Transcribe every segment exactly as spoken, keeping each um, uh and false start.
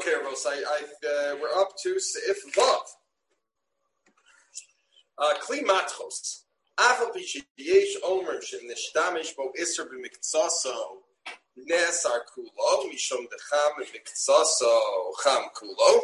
Okay, Rose, I, I, uh, we're up to Seif Vav. Kli matchos. Afal pi sheyesh omer shenishtamish bo iser b'miktsaso nesar kulo mishum decham b'miktsaso cham kulo.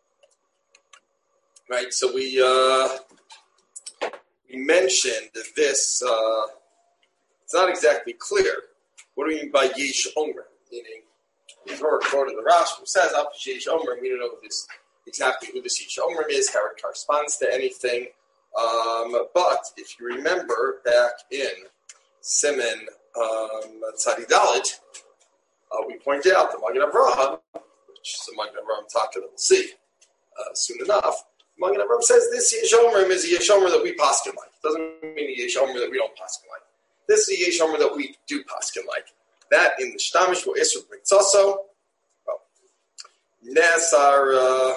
Right, so we uh, we mentioned this. Uh, it's not exactly clear. What do we mean by yesh omer? Meaning, we've heard quoted the Rashi who says Afal pi sheyesh omer. We don't know this exactly who this yesh omer is, how it corresponds to anything. Um, but if you remember back in Siman um, Tzadi Dalet, uh, we pointed out the Magen Avraham, which is the Magen Avraham Taka that we'll see uh, soon enough. Magen Avraham says this Yesh Omer is a Yesh Omer that we paskin like. It doesn't mean a Yesh Omer that we don't paskin like. This is a Yesh Omer that we do paskin like. That in the Shtamish will Isra B'Miktsaso, well, Nesar uh,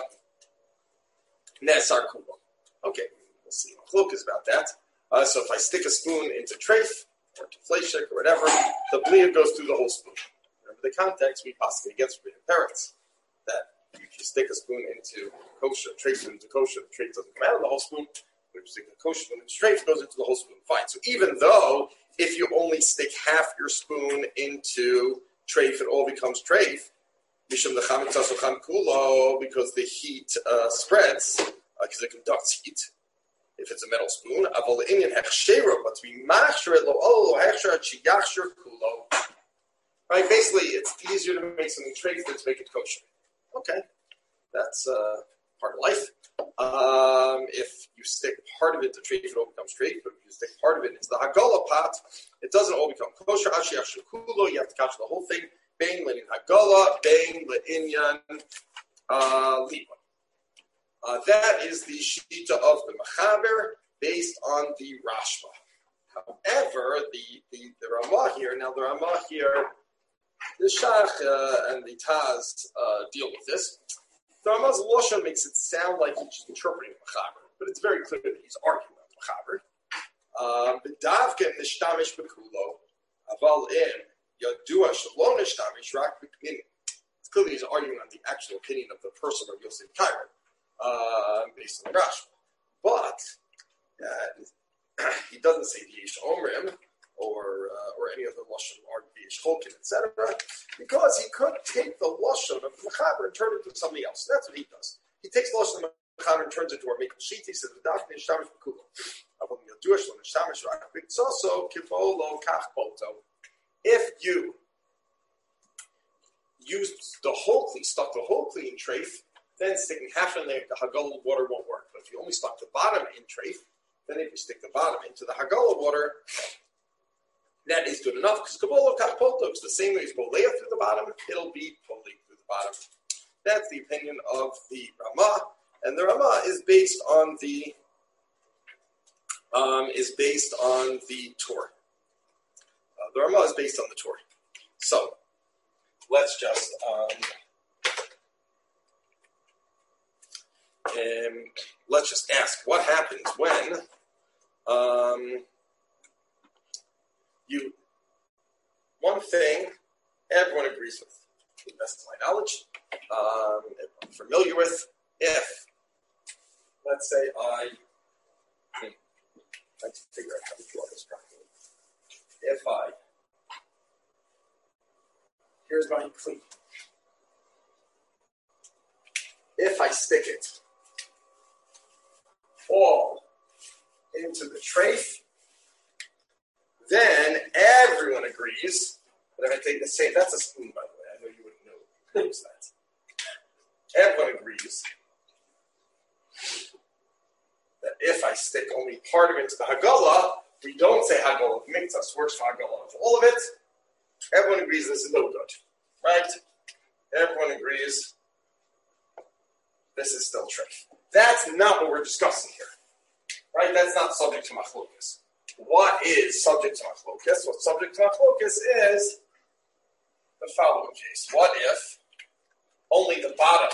Nesar Kubo. Okay. We'll see machlokas about that. Uh, so if I stick a spoon into treif or to fleshik or whatever, the blia goes through the whole spoon. Remember the context we possibly against forbidden parents that if you stick a spoon into kosher, treif into kosher, the treif doesn't come out of the whole spoon. But if you stick a kosher spoon into treif, it goes into the whole spoon. Fine. So even though if you only stick half your spoon into treif, it all becomes treif. Mishum decham b'miktsaso cham kulo, because the heat uh, spreads because uh, it conducts heat. If it's a metal spoon, avol inyan hechshera, but to be machsher lo oh hechsher chiyachsher kulo. Right, basically, it's easier to make something treif than to make it kosher. Okay, that's uh, part of life. Um, if you stick part of it to treif, it all becomes treif. But if you stick part of it into the hagala pot, it doesn't all become kosher. Chiyachsher kulo, you have to catch the whole thing. Bein le'in hagala, bein le'inyan uh, liba. Uh, that is the shita of the Mechaber based on the Rashba. However, the, the, the Ramah here, now the Ramah here, the Shach uh, and the Taz uh, deal with this. The Ramah's Lashon makes it sound like he's just interpreting the Mechaber, but it's very clear that he's arguing about the Mechaber. The Davka and the Shtamish Bekulo, Aval in Yadua Shalom Shtamish Rak Bekmin. It's clearly he's arguing on the actual opinion of the person of Yosef Kairo. Uh, based on the Rashi, but uh, he doesn't say the Yesh Omrim or uh, or any of the Lashon or the Yesh Cholkin, et cetera, because he could take the Lashon of the Mechaber and turn it into something else. That's what he does. He takes the Lashon of the Mechaber and turns it into a Mikol Shita. He says the Dafne Shtamish Bekulo. It's also Kibolo Kachpoto. If you used the whole kli, stuck the whole kli in treif, then sticking half in there, the Hagala water won't work. But if you only stuck the bottom in treif, then if you stick the bottom into the Hagala water, that is good enough. Because Kabbalah Kachpoto is the same way as Bolea through the bottom, it'll be Bolea through the bottom. That's the opinion of the Ramah. And the Ramah is based on the um, is based on the Torah. Uh, the Ramah is based on the Torah. So let's just um, Um, let's just ask what happens when um, you, one thing everyone agrees with, to the best of my knowledge, um, I'm familiar with, if, let's say I, hmm, let's figure out how to draw this properly. If I, here's my kli. If I stick it all into the treif, then everyone agrees that if I take the same, that's a spoon, by the way, I know you wouldn't know use that. Everyone agrees that if I stick only part of it into the Hagala, we don't say Hagala of Miktas works for Hagala of all of it. Everyone agrees this is no good, right? Everyone agrees this is still treif. That's not what we're discussing here, right? That's not subject to machlokas. What is subject to machlokas? What's subject to machlokas is the following case. What if only the bottom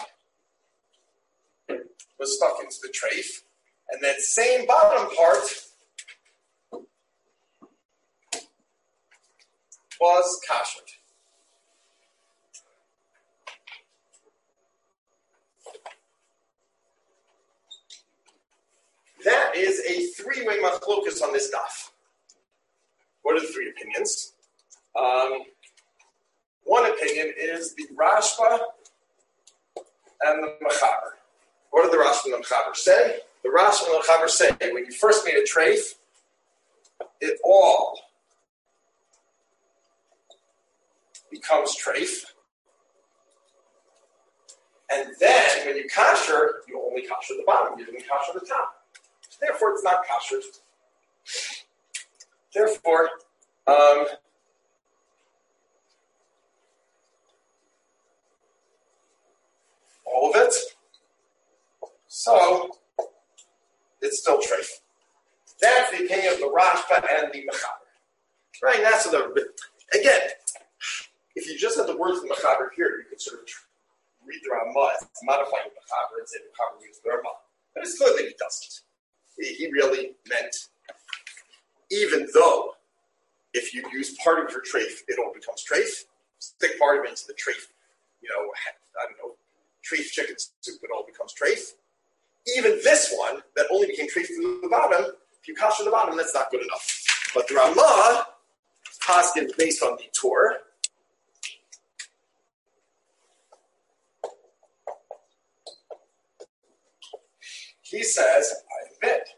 was stuck into the treif, and that same bottom part was kashered? three-way machlokas on this daf. What are the three opinions? Um, one opinion is the Rashba and the Mechaber. What do the Rashba and the Mechaber say? The Rashba and the Mechaber say when you first made a treif, it all becomes treif. And then when you kasher, you only kasher the bottom, you didn't kasher the top. Therefore, it's not kasher. Therefore, um, all of it. So, it's still treif. That's the opinion of the Rashba and the Mechaber. Right? That's the, again, if you just had the words of the Mechaber here, you could sort of read the Ramah, it's modifying the Mechaber and say the Mechaber reads the Ramah. But it's clear that he doesn't. He really meant, even though if you use part of your treif, it all becomes treif. Stick part of it into the treif, you know, I don't know, treif chicken soup, it all becomes treif. Even this one, that only became treif to the bottom, if you kasher the bottom, that's not good enough. But the Ramah, Paskin, based on the Torah, he says, I admit,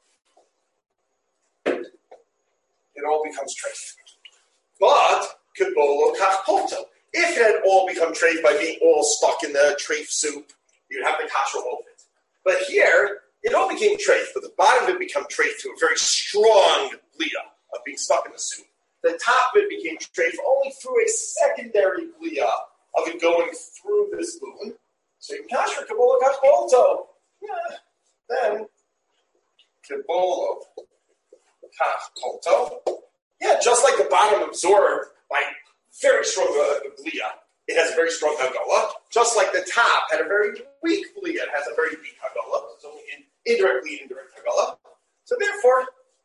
it all becomes treif. But, kibolo kachpoto. If it had all become treif by being all stuck in the treif soup, you'd have the kasher all of it. But here, it all became treif, but the bottom of it became treif to a very strong bliya of being stuck in the soup. The top of it became treif only through a secondary bliya of it going through the spoon. So you can kasher kibolo kachpoto. Yeah. Then, kibolo kachpoto. Yeah, just like the bottom absorbed by very strong uh, bliya, it has a very strong hagolah. Just like the top had a very weak bliya, it has a very weak hagolah. It's only in, indirectly indirect hagolah. So therefore,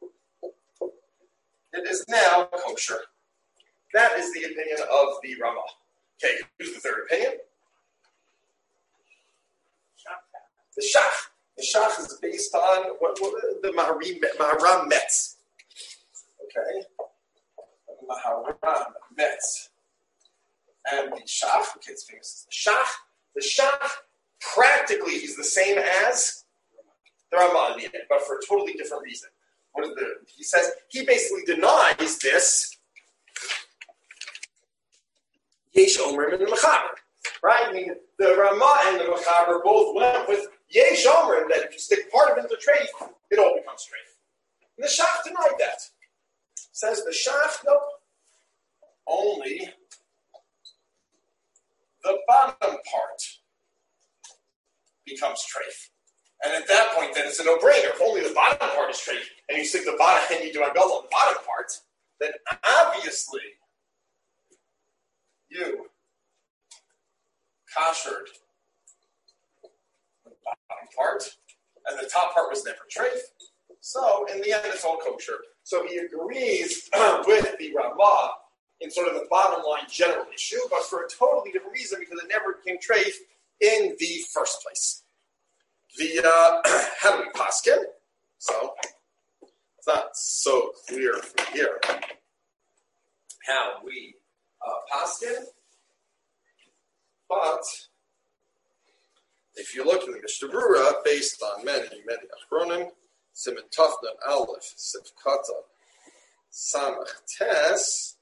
it is now kosher. That is the opinion of the Ramah. Okay, here's the third opinion. The Shach. The Shach is based on what, what the Maharam Metz. Okay? Maharam Metz. And the Shach, okay, it's famous as the Shach. The Shach, practically, he's the same as the Ramah in the end, but for a totally different reason. What is the, he says, he basically denies this Yesh Omrim and the Mechaber. Right? I mean, the Ramah and the Mechaber both went with Yesh Omrim, that if you stick part of it into treif, it all becomes treif. And the Shach denied that. Says the Shach, nope. Only the bottom part becomes treif. And at that point, then it's a no-brainer. If only the bottom part is treif, and you stick the bottom, and you do a gull on the bottom part, then obviously you kashered the bottom part, and the top part was never treif. So in the end, it's all kosher. So he agrees with the Ramah in sort of the bottom line general issue, but for a totally different reason, because it never became treif in the first place. The uh, how do we paskin? So it's not so clear from here how we uh, paskin, but if you look in the Mishnah Berurah, based on many many achronim, Siman Tafnan Aleph Sif Kata Samach Tes.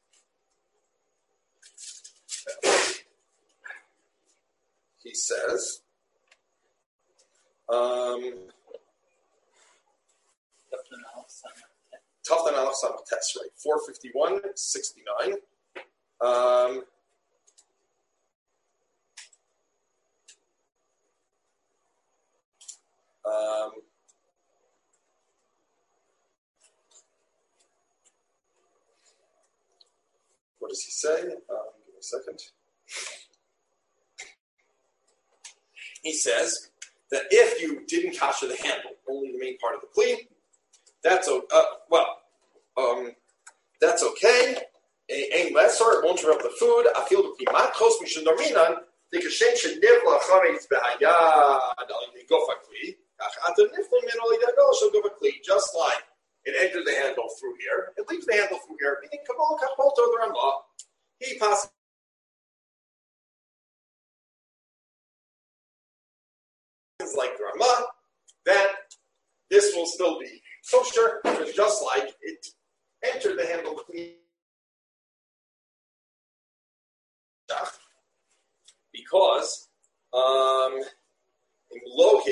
He says, um, Tafnan Aleph Samach Tes, right? four fifty-one, sixty-nine. Um, um, what does he say? Um, give me a second. He says that if you didn't kasher the handle, only the main part of the plea, that's uh, well, um, that's okay. Aim lesser, it won't interrupt the food. I feel the pimatchos mishendominan. The kashem shenivla chametz be'ayad al yigofakli Just like it entered the handle through here, it leaves the handle through here. Meaning, Kabbalah Kachpolto the Ramah, he passes like the Ramah, that this will still be kosher, just like it entered the handle clean. Because um, what's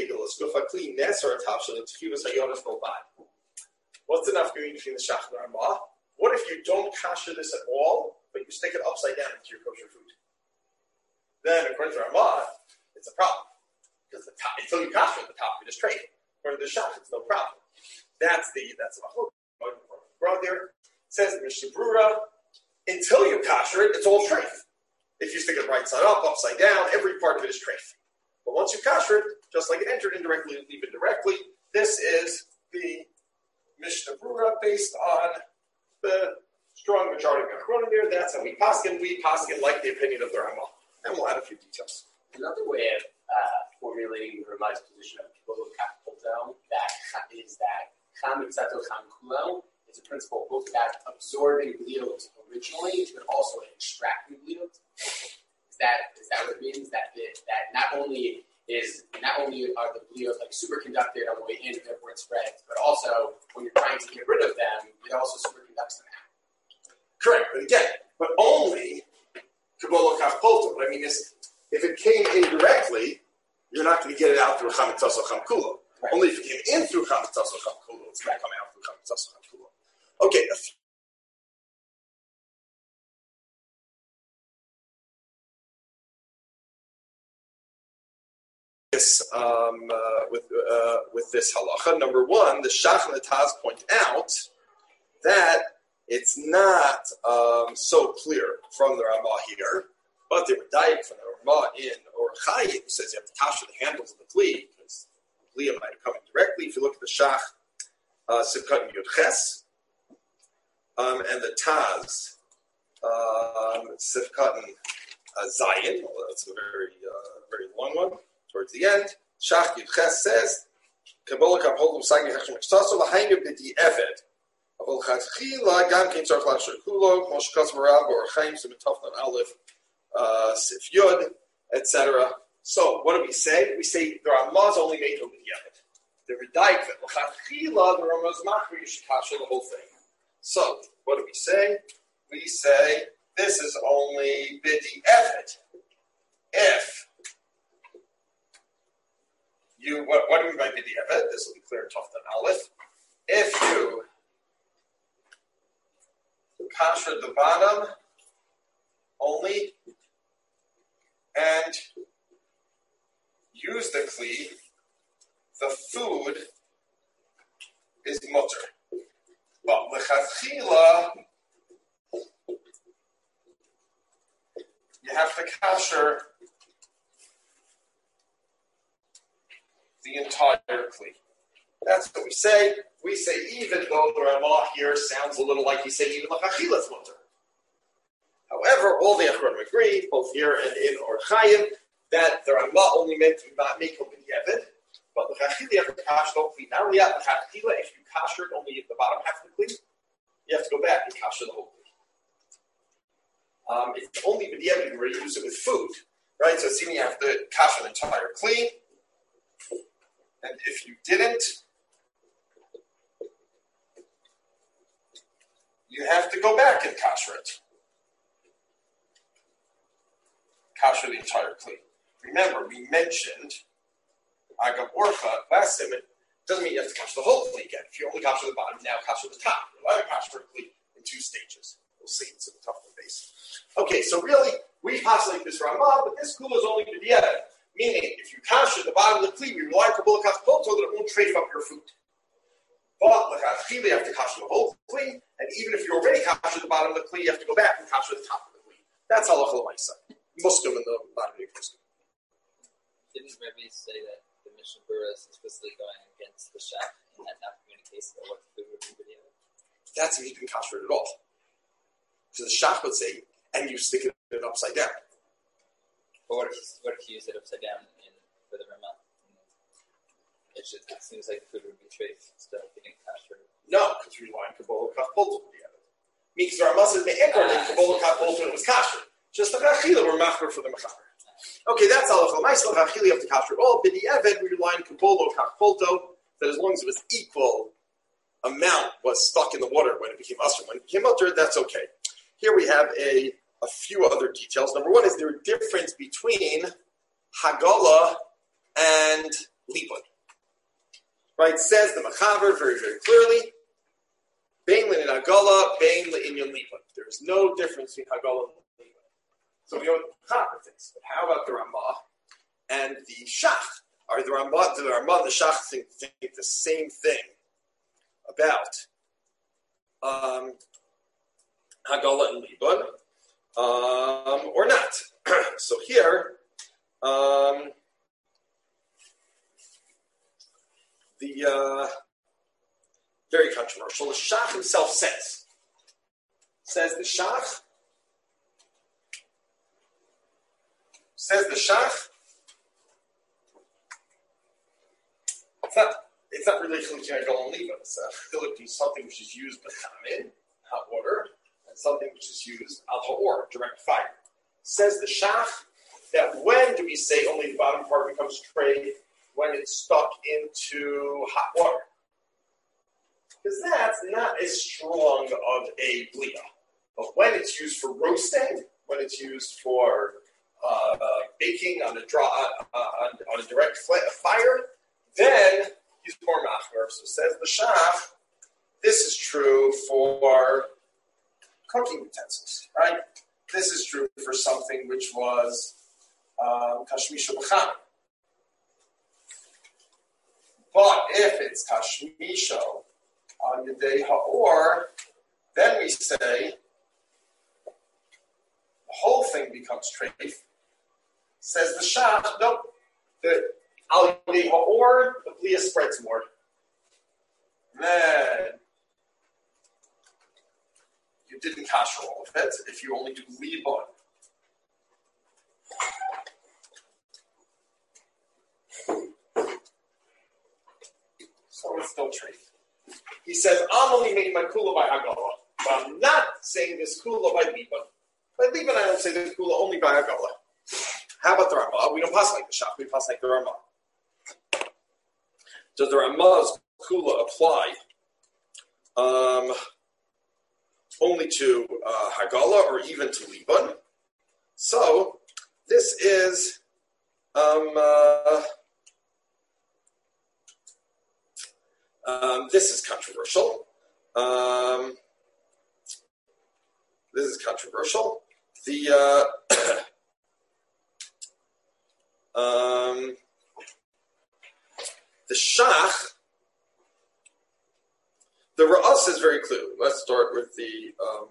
the enough between the shach and the ramah? What if you don't kasher this at all, but you stick it upside down into your kosher food? Then, according to Ramah, it's a problem. Because the top, until you kasher at the top, you just trade it. According to the shach, it's no problem. That's the that's the machlok. There says the Mishnah Brura, until you kasher it, it's all treif. If you stick it right side up, upside down, every part of it is treif. But once you kasher it, just like it entered indirectly, leave it directly. This is the Mishnah Brura based on the strong majority of Achronim here. That's how we paskin. We paskin like the opinion of the Ramah. And we'll add a few details. Another way of uh, formulating Ramah's position of Kabbalah Kachpolto that is that Cham Mitzato Cham Kulo is a principle both about absorbing bliot originally, but also extracting bliot. Is that is that what it means? That the, that not only is not only are the bliot like superconducted on the way in, therefore it spreads, but also when you're trying to get rid of them, it also superconducts them out. Correct, but again, but only Kabbalah Kachpolto. What I mean is, if it came indirectly, you're not going to get it out through Chametz or Cham Kulo. Right. Only if it came in through Chametz or Cham Kulo, it's going to come out through Chametz or Cham Kulo. Okay. This um, uh, with uh, with this halacha, number one, the Shach and the Taz point out that it's not um, so clear from the Ramah here, but they were dying from the Ramah in Or Chaim says you have to kasher the handles of the kli because the kli might have come in directly. If you look at the Shach, uh, Sivkat and Yud Ches, um, and the Taz, um, Sivkat and uh, Zayin, although that's a very uh, very long one. Towards the end, Shach Yud Ches says, Kabbalah Kachpolto Sagni Chachim Ekstaso L'Hainu B'Di Eved. Avol Chachila Gam Kein Tzarech Lachshir Kulo Kmo Shekatz Marav Or Chaim Simitofnan Aleph Sif Yud, et cetera. So, what do we say? We say the Ramah's only made over the Yeved. The Redaik that L'Chachila, the Ramah's Machri, you should kasher the whole thing. So, what do we say? We say this is only B'Di Eved. If You, what, what do we mean by b'diavad? This will be clear in Toftan Aleph. If you kasher the bottom only and use the kli, the food is mutter. But l'chadchila, you have to kasher the entire kli. That's what we say. We say even though the Ramah here sounds a little like he said even l'chachilas mutter. However, all the Achronim agree, both here and in Or Chaim, that the Ramah only meant to not make open Yeved, but l'chachila you have to kasher the whole kli. Not only that, l'chachila, if you kasher only the bottom half of the kli, you have to go back and kasher the whole kli. Um, it's only b'diavad where you use it with food, right? So assuming you have to kasher the entire kli. And if you didn't, you have to go back and kasher it. Kasher the entire kli. Remember, we mentioned Agav Orcha last time. It doesn't mean you have to kasher the whole kli again. If you only kasher the bottom, now kasher the top. You're allowed to kasher a kli in two stages. We'll see. It's a tough base. Okay, so really, we postulate this Ramah, but this kula is only to the end. Meaning, if you kasher the bottom of the kli, we rely on Kabbalah Kachpolto that it won't trafe up your food. But l'chachila, you have to kasher the whole kli, and even if you already kasher the bottom of the kli, you have to go back and kasher the top of the kli. That's halacha l'maisa. Muskim in the bottom of the kli. Didn't Rebbe say that the Mishnah Brura is explicitly going against the Shach and that not being the case about what the food would be video? That's if you didn't kasher it at all. So the Shach would say, and you stick it upside down. But what if, what if you use it upside down in, for the Ramah? It, just, it seems like the food would be treif instead of getting kasher. No, because we rely on Kabbalah Kach together. Because our muscles may echo in Kabbalah Kach and it was kasher. Just the Chachila were machmer for the mechaber. Okay, that's all of the Maisel Chachili of the kasher. All B'di Eved, we rely on Kabbalah Kach Polto, that as long as it was equal amount was stuck in the water when it became usher. When it became mutter, that's okay. Here we have a, a few other details. Number one is there a difference between Hagala and Libun. Right, says the Mechaber very, very clearly, Bein Lin and Hagala, Bein Lin Yon Libun. There is no difference between Hagala and Libun. So we know what the Mechaber thinks. But how about the Ramah and the Shach? Are the Ramah, do the Ramah and the Shach think, think the same thing about um, Hagala and Libun, um, or not? So here, um, the uh, very controversial. The Shach himself says, says the Shach, says the Shach. It's not. It's not really Chilik Hagala and Libun. It's a Chilik to something which is used b'chamin, hot water, and something which is used al ha'or, direct fire. Says the Shach that when do we say only the bottom part becomes treif? When it's stuck into hot water. Because that's not as strong of a blia. But when it's used for roasting, when it's used for uh, baking on a draw, uh, on, on a direct fire, then he's more machmer. So says the Shach, this is true for cooking utensils, right? This is true for something which was Tashmisha b'chamin. But if it's Tashmisha on Yedei Ha'or, then we say the whole thing becomes treif. Says the Shach, nope. The Al Yedei Ha'or, the blia spreads more. Then you didn't kasher all of it if you only do libun. So it's still treif. He says, I'm only making my kula by Hagala, but I'm not saying this kula by libun. By libun, I don't say this kula only by Hagala. How about the Ramah? We don't pass like the Shach, we pass like the Ramah. Does the Ramah's kula apply um, only to uh, Hagala or even to libun? So this is um, uh, um, this is controversial. Um, this is controversial. The uh, um, the Shach, the Ra'as is very clear. Let's start with the um,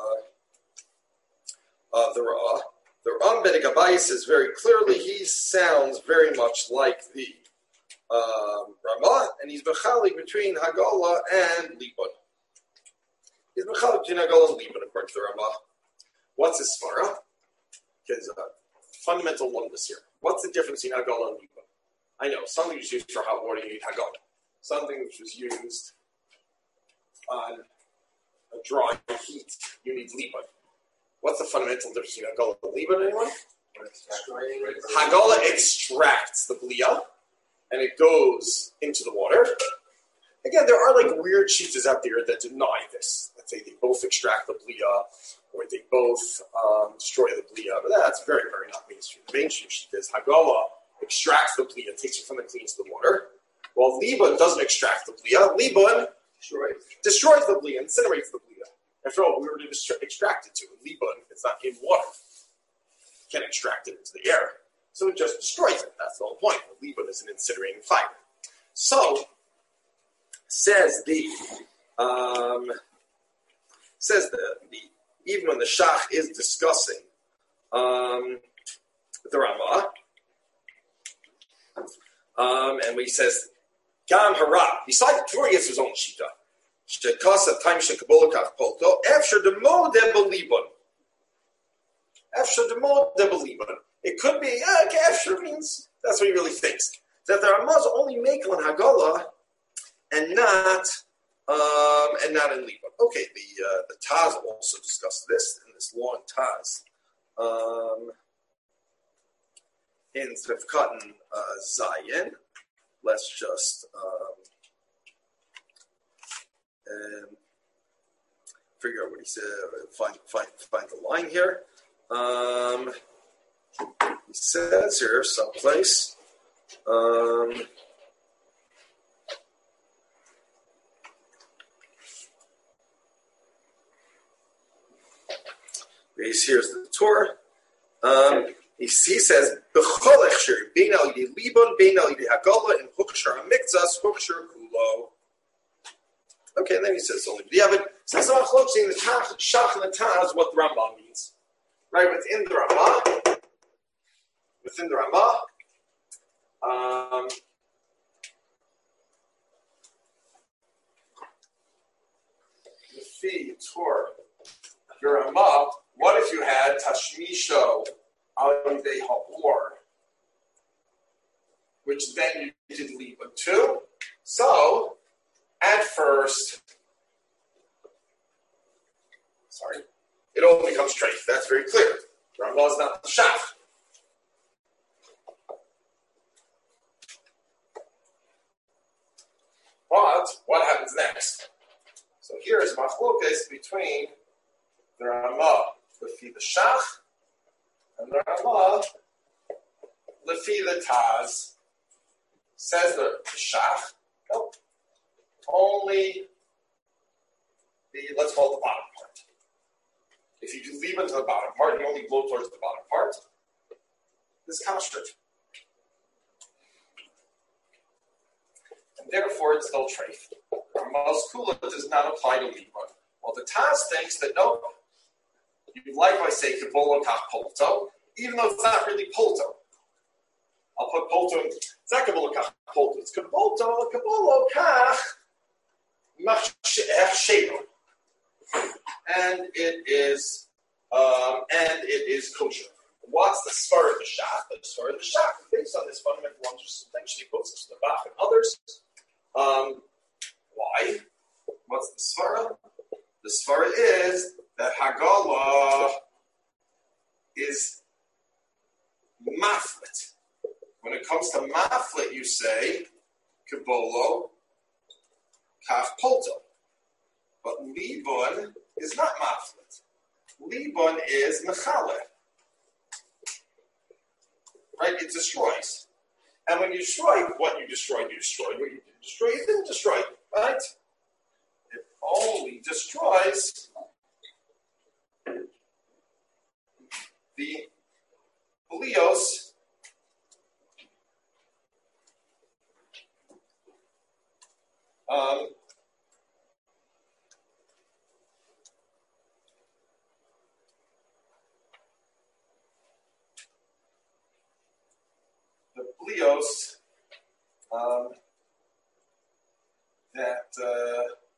uh, uh, the Ra'ah. The Ra'am Ben Gabayis is very clearly, he sounds very much like the um, Ramah, and he's mechalik between Hagala and Libun. He's mechalik between Hagala and Libun, according to the Ramah. What's his svara? Because uh, fundamental oneness here. What's the difference between Hagala and Libun? I know, something was used for hot water, you need Hagala. Something which was used on a dry heat, you need Libun. What's the fundamental difference between Hagala and Libun, anyone? Hagala extracts the blia, and it goes into the water. Again, there are like weird shitas out there that deny this. Let's say they both extract the blia, or they both um, destroy the blia, but that's very, very not mainstream. The mainstream shita is Hagala extracts the blia, takes it from the clean to the water, while Libun doesn't extract the blia. Libun destroys, destroys the blia, incinerates the blia. After all, we were to extract it to Libun, it's not in water. You can't extract it into the air. So it just destroys it. That's the whole point. Libun is an incinerating fire. So, says the, um, says the, the, even when the Shach is discussing um, the Ramah, um, and he says, Gam Hara, besides before he gets his own Shita, Shekasa time Shekabolakach Polto, After the Mo Deba Libun. After the Mo Deba Libun. It could be, uh, After means, that's what he really thinks. that the Ramah is only making on Hagala and not um, and not in Libon. Okay, the uh, the Taz also discussed this in this long Taz. Um, instead of cutting uh, Zayin, let's just um, um, figure out what he said. Find find find the line here. Um, he says here someplace. Um, he's here's the Torah. Um, he, he says b'chol echsher bein al yidei libon bein al yidei hagala and hukshar hamikzas hukshar kulo. Okay, and then he says only yeah, but says I'm in the shach and the taz what the Rambam means, right? Within the Ramah, within the Ramah. Um, the fee Torah, the Ramah. What if you had Tashmisho al yidei ha'or, which then you did leave a two? So, at first, sorry, it all becomes treif. That's very clear. Ramah is not the shach. But what happens next? So here is machlokas between the Ramah lefi the shach and the Ramah lefi the taz. Says the, the shach, nope, only the, let's call it the bottom part. If you do leave into the bottom part, you only blow towards the bottom part. This is construct. And therefore, it's still treif. Ramah's kula does not apply to Libon. Well, the Taz thinks that no, you likewise say Kabbalah kach polto, even though it's not really polto. I'll put polto in. It's not Kabbalah kach polto. It's Kabbalah Kabbalah kach machsheva, and it is um, and it is kosher. What's the svar of the shach? The svar of the shach, based on this fundamental understanding, she quotes this to the Bach and others. Um, why? What's the svara? The svara is that Hagala is maflet. When it comes to maflet, you say Kabolo, Kaf Polto. But Libon is not maflet. Libon is mechaleh. Right? It destroys. And when you destroy what you destroyed, you destroyed. What you didn't destroy, you didn't destroy. Right? It only destroys the Leos um, the Leos um, that uh,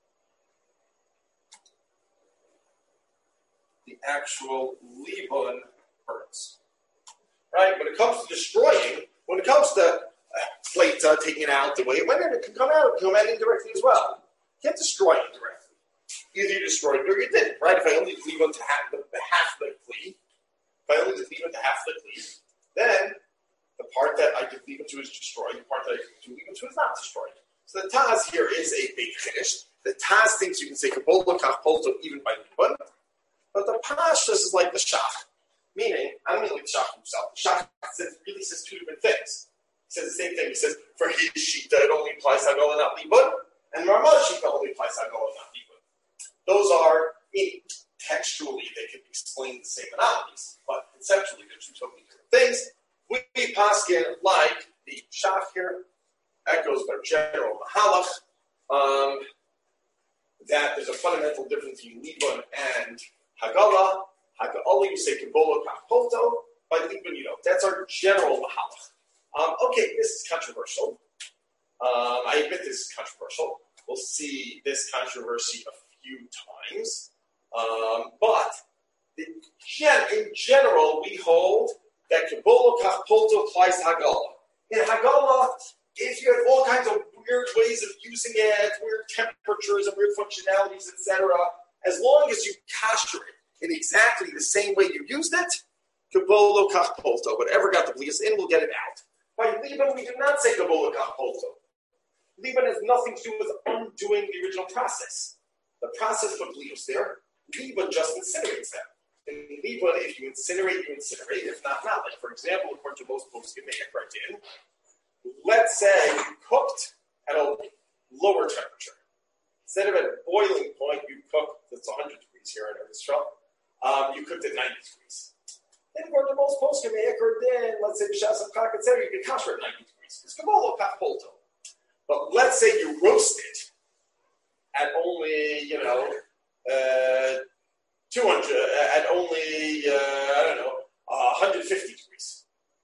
the actual Libon hurts. Right? When it comes to destroying, when it comes to uh, plate uh, taking it out the way it went in, it can come out, it can come out indirectly as well. You can't destroy it directly. Either you destroyed it or you didn't, right? If I only leave onto half the, the half the cleave, if I only leave onto half the cleave, then the part that I could leave into is destroyed, the part that I could leave into is not destroyed. So the Taz here is a big finish. The Taz thinks you can say Kabbalah Kach Polto even by Libon, but the Pashtus is like the Shach. Meaning, I don't mean like the Shach himself. The Shach says, really says two different things. He says the same thing. He says, for his Shita, it only applies Hagala, not Libon, and Ramah's Shita only applies Hagala, not Libon. Those are, I mean, textually, they can explain the same anomalies, but conceptually, they're two totally different things. We, we paskin like the Shach here, echoes their general Mahalach, um, that there's a fundamental difference between Libon and Hagala. Hagala, you say Kabbalah Kach Polto, by Libon, you don't. That's our general Mahalach. Um, okay, this is controversial. Um, I admit this is controversial. We'll see this controversy a few times. Um, but in, gen- in general, we hold that Kabbalah Kach Polto applies to Hagala. In Hagala, ways of using it, weird temperatures and weird functionalities, et cetera. As long as you kasher it in exactly the same way you used it, kabolo kach polto, whatever got the blias in, we'll get it out. By Liban, we do not say kabolo kach polto. Liban has nothing to do with undoing the original process. The process put blias there. Liban just incinerates them. In Liban, if you incinerate, you incinerate. If not, not. Like, for example, according to most poskim in, let's say you cooked at a lower temperature. Instead of at a boiling point, you cooked, that's one hundred degrees here in Israel, um, you cooked at ninety degrees. Then according to most poskim, then let's say B'shas Chak, et cetera, you can kasher at ninety degrees. It's kabolo kach polto. But let's say you roasted at only, you know, uh, two hundred, uh, at only, uh, I don't know, uh, one hundred fifty degrees.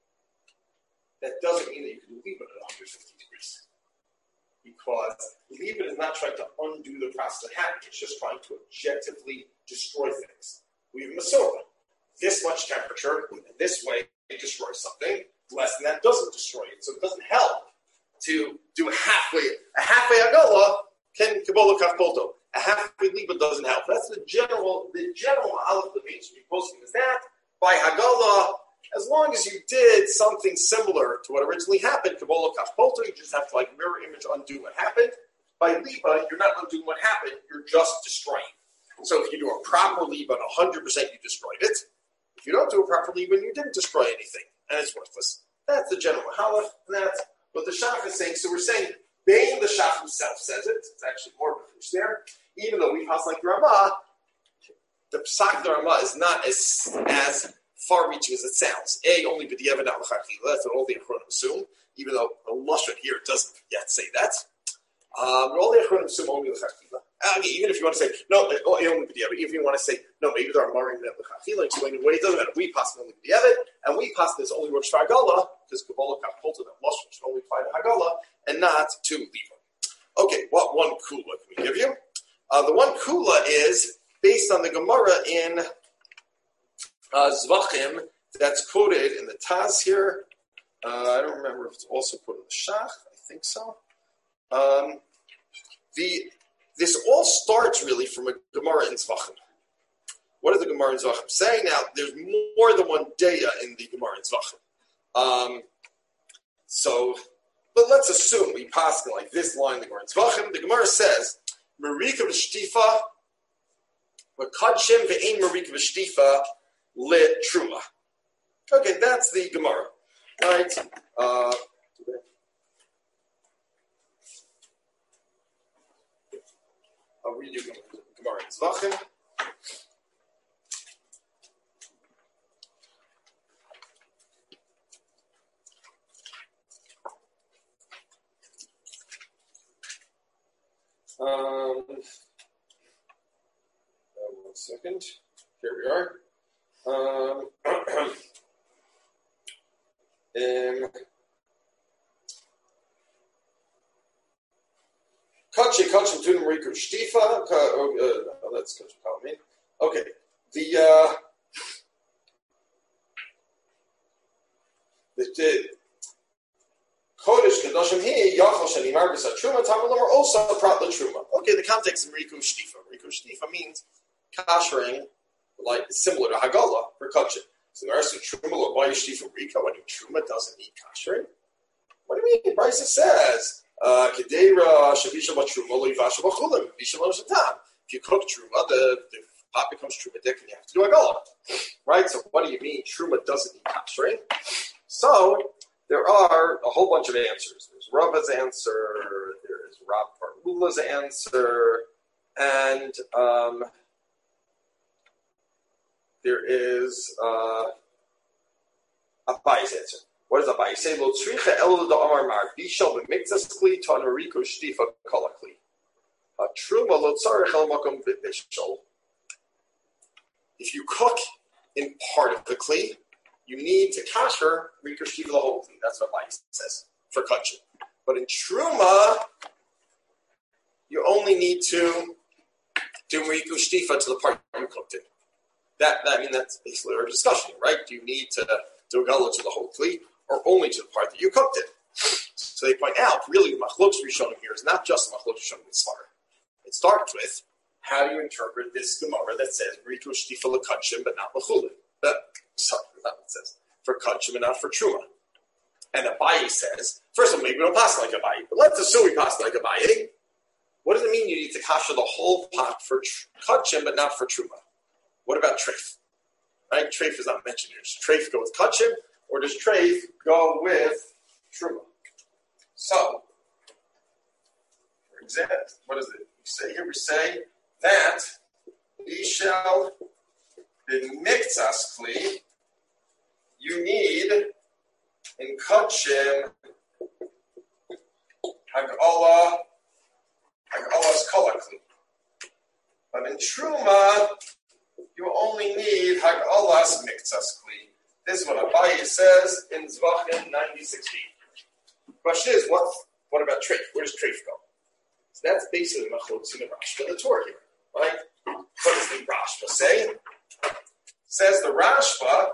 That doesn't mean that you can leave it at one hundred fifty degrees. Because leave it is not trying to undo the process that happened. It's just trying to objectively destroy things. We have Masorah. This much temperature, this way, it destroys something. Less than that doesn't destroy it. So it doesn't help to do a halfway. A halfway agola can kabbalah kaf polto. A halfway liba doesn't help. That's the general, the general aleph the mainstream posting is that by hagala, as long as you did something similar to what originally happened, kabbalah kaf polto, you just have to like mirror image undo what happened. By liba, you're not undoing what happened. You're just destroying. So if you do a proper liba, one hundred percent you destroyed it. If you don't do it properly, when you didn't destroy anything, and it's worthless. That's the general halach, and that's what the Shach is saying. So we're saying, Bain the Shach himself says it. It's actually more fish there. Even though we pass like the Ramah, the Psak of the Ramah is not as as far-reaching as it sounds. A, only b'diavad not l'chachila. That's what all the Achronim assume. Even though the Lashon here doesn't yet say that. Um, all the Achronim assume only l'chachila. I mean, even if you want to say, no, only b'diavad. Even if you want to say, no, maybe there are marim that l'chachila, explain away, it doesn't matter. We pass only b'diavad, and we pass this only works for Hagala, because Kabbalah Kapolta, that Lashon should only apply to Hagala, and not to Liva. Okay, what one kula can we give you? Uh, the one kula is based on the Gemara in uh, Zvachim that's quoted in the Taz here. Uh, I don't remember if it's also quoted in the Shach. I think so. Um, the this all starts really from a Gemara in Zvachim. What does the Gemara in Zvachim say? Now, there's more than one daya in the Gemara in Zvachim. Um, so, but let's assume we pass like this line in the Gemara in Zvachim. The Gemara says, Marika v'shtifa, v'kadshim v'ein Marika v'shtifa le truma. Okay, that's the Gemara, right? Uh, I'll read you Gemara in Zvachim. Um, one second. Here we are. Um, in Kachi Kachi Tunim Riku Shtifa. Let's go to me. Okay. The uh, the, the Kodesh Kedoshim He Yachal Shani Margus Truma Tamalam are also Prat La Truma. Okay, the context in Riku Shtifa. Riku Shtifa means kashering, like similar to Hagala for kachin. So the rest of Truma, why is Shtifa Rika when Truma doesn't need kashering? What do you mean? Bryce says Kedera Shavisha Truma Loivasha Bachulim Visha Shatam. If you cook Truma, the, the pot becomes Truma dick and you have to do Hagala. Right? So what do you mean Truma doesn't need kashering? So there are a whole bunch of answers. There's Rava's answer, there's Rav Parula's answer, and um, there is uh, Abayi's answer. What does Abayi say? Lo tzricha elo da amar mar bishal b'miktzas kli to anariko shtifa kolakli. Truma lo tzarech el makom b'bishal. If you cook in part of the kli, you need to kasher Rika Shtifa the whole thing. That's what Mike says for kachin. But in Truma, you only need to do Rika Shtifa to the part you cooked it. That, that I mean, that's basically our discussion, right? Do you need to do a gala to the whole kli or only to the part that you cooked it? So they point out, really, the machlokes Rishonim here is not just machlokes Rishonim with Svarim. It starts with, how do you interpret this Gemara that says, Ritu Shtifa L'Kachim, but not L'Chulin? But, sorry, that's not what it says. For Kachim and not for Truma. And Abaye says, first of all, maybe we don't pass like Abaye, but let's assume we pass like Abaye. What does it mean you need to kasha the whole pot for tr- Kachim, but not for Truma? What about Treif? Right? Treif is not mentioned here. Does Treif go with Kachim, or does Treif go with Truma? So, for example, what is it? We say here, we say that we shall be miktzas kli. You need in Kachim Hag'ala Hag'ala's kala kli. But in Truma, you only need Hag'ala's miktzas kli. This is what Abaye says in Zvachim ninety-six b. Question is, what, what about Treif? Where does Treif go? So that's basically Machlokes in the Rashba and the Torah here, right? What does the Rashba say? Says the Rashba,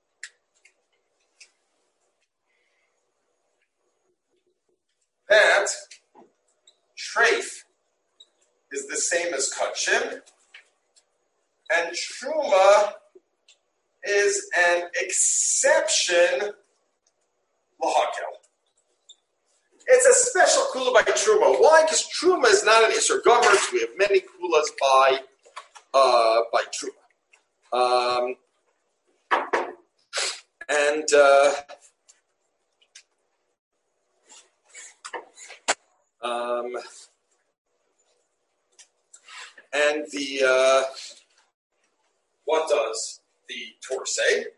that Treif is the same as Kachim, and Truma is an exception L'Hakel. It's a special kula by Truma. Why? Because Truma is not an Isser Gomer. We have many kulas by uh, by Truma. Um, and uh, um, and the uh, what does the Torah say? Did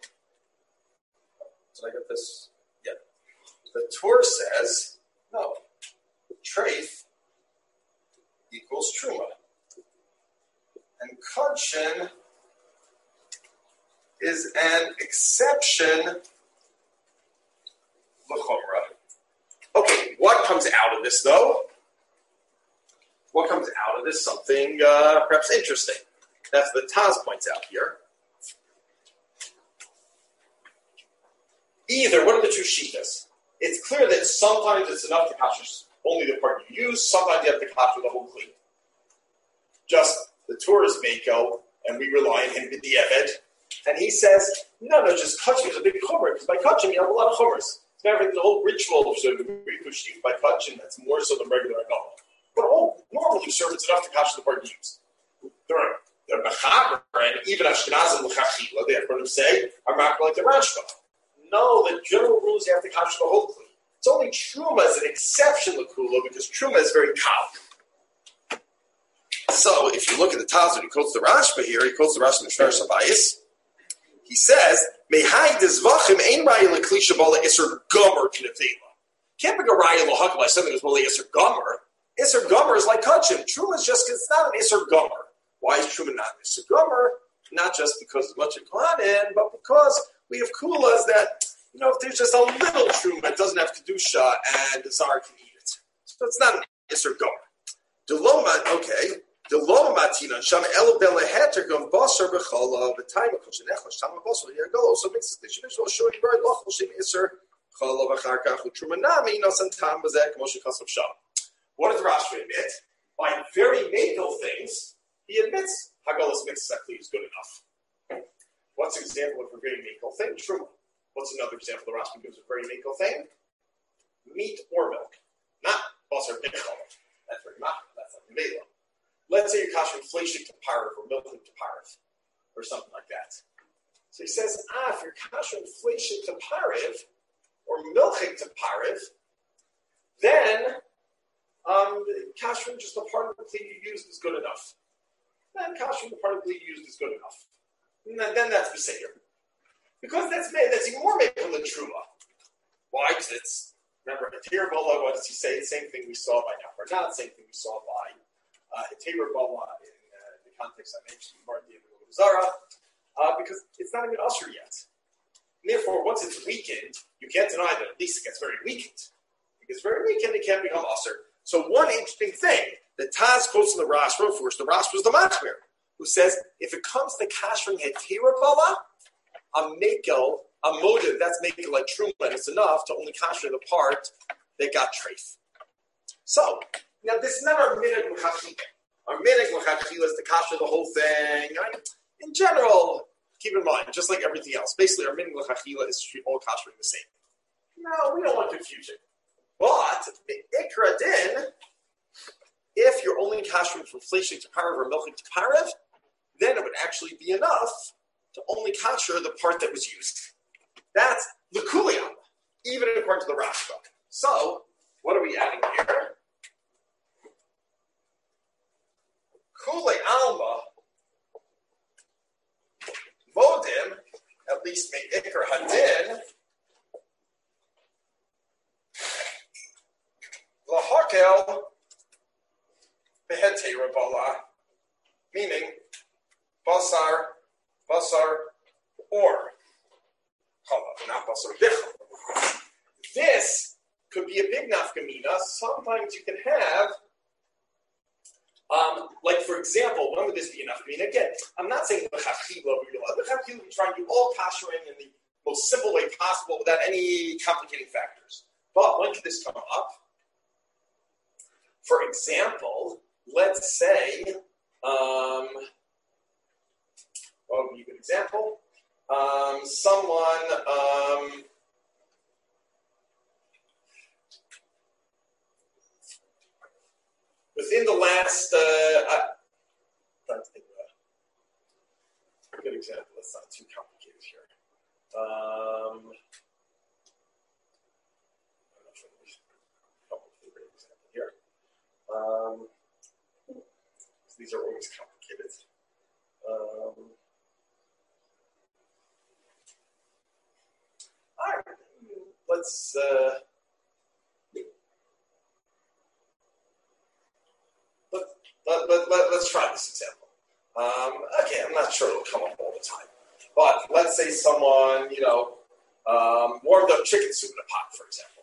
I get this? Yeah. The Torah says, no, Treif equals Truma. And Kachim is an exception L'Chumra. Okay, what comes out of this, though? What comes out of this? Something uh, perhaps interesting. That's what Taz points out here. Either, what are the two shittas? It's clear that sometimes it's enough to kasher only the part you use. Sometimes you have to kasher the whole kli. Just the Torah is Mako, and we rely on him to di'evet. And he says, no, no, just kachim is a big chomer, because by kachim you have a lot of chomers. It's never the whole ritual of Rikushtif by kachim that's more so than regular agama. But oh, normally serve it's enough to kasher the part you use. There are the Mechaber and even Ashkenazim l'chachila, they have to say, are not like the Rashba. No, the general rule is you have to kasher the whole kli. It's only Truma is an exception l'kula because Truma is very kal. So if you look at the Taz, he quotes the Rashba here, he quotes the Rashba in Shver Sabayis. He says, "Mehai dezvachim ein raya l'kli shabala iser gomer k'nefela." Can't be a raya l'hakal by something that's only iser gomer. Iser gomer is like kachim. Truma is just it's not an iser gomer. Why is Truma not an iser gomer? Not just because it's much of Kohanim, but because we have kulas that, you know, if there's just a little Truma, it doesn't have Kedusha, and the Tsar can eat it. So it's not an iser gomer. Deloma, okay. The Loma Matina, Sham El Beleheter Gum Basar Bechala, the time of Koshenech, Shama Basar, Yagol also makes the Shimish will show you right, Lochel Shim Isser, Chala Vacharkach, Trumanami, Nasan Tam Bazek, Moshe Kasav Sham. What does Rashi admit? By very makel things, he admits Hagalas Mitzakli is good enough. What's an example of a very makel thing? Truma. What's another example the Rashi gives of a very makel thing? Meat or milk. Not Basar Bechala. That's very makel. That's not Mela. Let's say you're kashering fleshik to parv or milking to parv or something like that. So he says, ah, if you're kashering fleshik to parv or milking to parv, then um, kashering just a part of the kli you used is good enough. Then kashering the part of the kli you used is good enough. And then, then that's beseir. Because that's made, that's even more made than truma. Why? Because it's, remember, Hetir Bola, what does he say? The same thing we saw by Nafarnat, same thing we saw by Uh, Hetir Bola in uh, the context I mentioned, Martin David Zara, uh, because it's not even usher yet. And therefore, once it's weakened, you can't deny that at least it gets very weakened. If it gets very weakened, it can't become usher. So one interesting thing that Taz quotes in the Rashba, of course, the Rashba is the Machmir, who says if it comes to kashering Hetir Bola, a mekel, a motive, that's making like truma, and it's enough to only kasher the part that got treif. So, now this is not our minhag l'chachila. Our minhag l'chachila is to kasher the whole thing. In general, keep in mind, just like everything else, basically our minhag l'chachila is to treat all kashering the same. No, we don't want confusion. But, the ikra din, if you're only kashering from fleshing to parav or milking to parav, then it would actually be enough to only kasher the part that was used. That's the kuliyam, even according to the Rashba. So, what are we adding here? Kule alma modim, at least may ikr hadin, lahakel behete rabala, meaning basar, basar, or chalav, not basar bichal. This could be a big nafkamina. Sometimes you can have, um, like for example, when would this be enough? I mean, again, I'm not saying l'chachila over your love. L'chachila, we try to do all kashering in the most simple way possible without any complicating factors. But when could this come up? For example, let's say, um, what would be a good example? Um, someone, um, within the last, uh, I, I'm trying to think of a good example. That's not too complicated here. Um, I don't know if there's a couple of great examples here. Um, these are always complicated. Um, all right, let's. Uh, Let, let, let, let's try this example. Um, okay, I'm not sure it'll come up all the time. But let's say someone, you know, um, warmed up chicken soup in a pot, for example.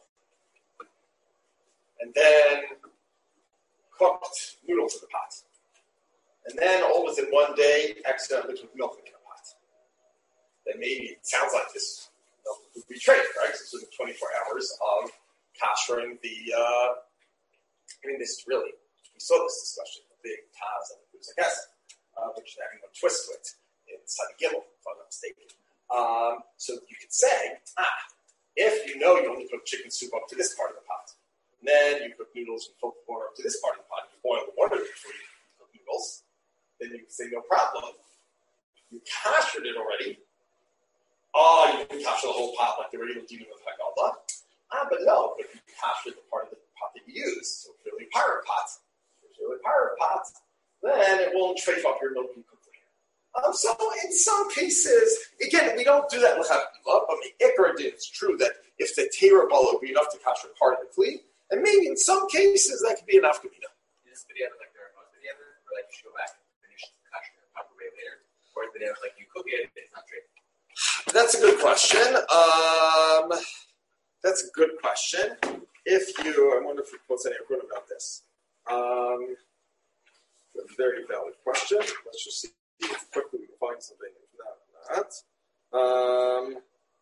And then cooked noodles in the pot. And then all within one day, accidentally took milk in a pot. Then maybe it sounds like this milk would be traded, right? Because it's within twenty-four hours of kashering the, uh, I mean, this is really, we saw this discussion. Big Taz and Buzak acid, uh, which is having a twist to it in Sadi Gimel, if I'm not mistaken. Um, so you could say, ah, if you know you only cook chicken soup up to this part of the pot, and then you cook noodles and cook water up to this part of the pot, you boil the water before you cook noodles, then you can say, no problem. You kashered it already. Oh, you didn't kasher the whole pot like the regular dealing with Hagallah. Ah, but no, but you kashered the part of the pot that you used, so clearly pirate pot. With pirate pots, then it won't trafe up your milk and cook later. Um, so in some cases, again, we don't do that with Havila, but the Ikra did. It's true that if the Teira Bala would be enough to kasher part of the kli, and maybe in some cases that could be enough kamina. Is this video like there are most videos, or like you should go back and finish the kasher the proper way later? Or is the video like you cook it, it's not trafed? That's a good question. Um, that's a good question. If you, I wonder if we post any report about this. Um, a very valid question. Let's just see if quickly we can find something about that. Um,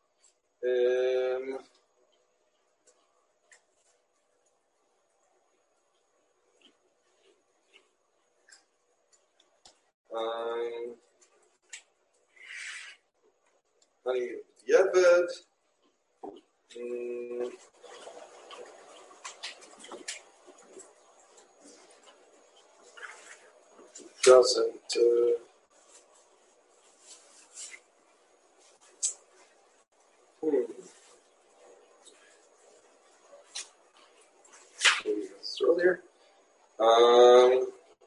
um, um, honey, Yeved. Um, doesn't uh, hmm. earlier. Um,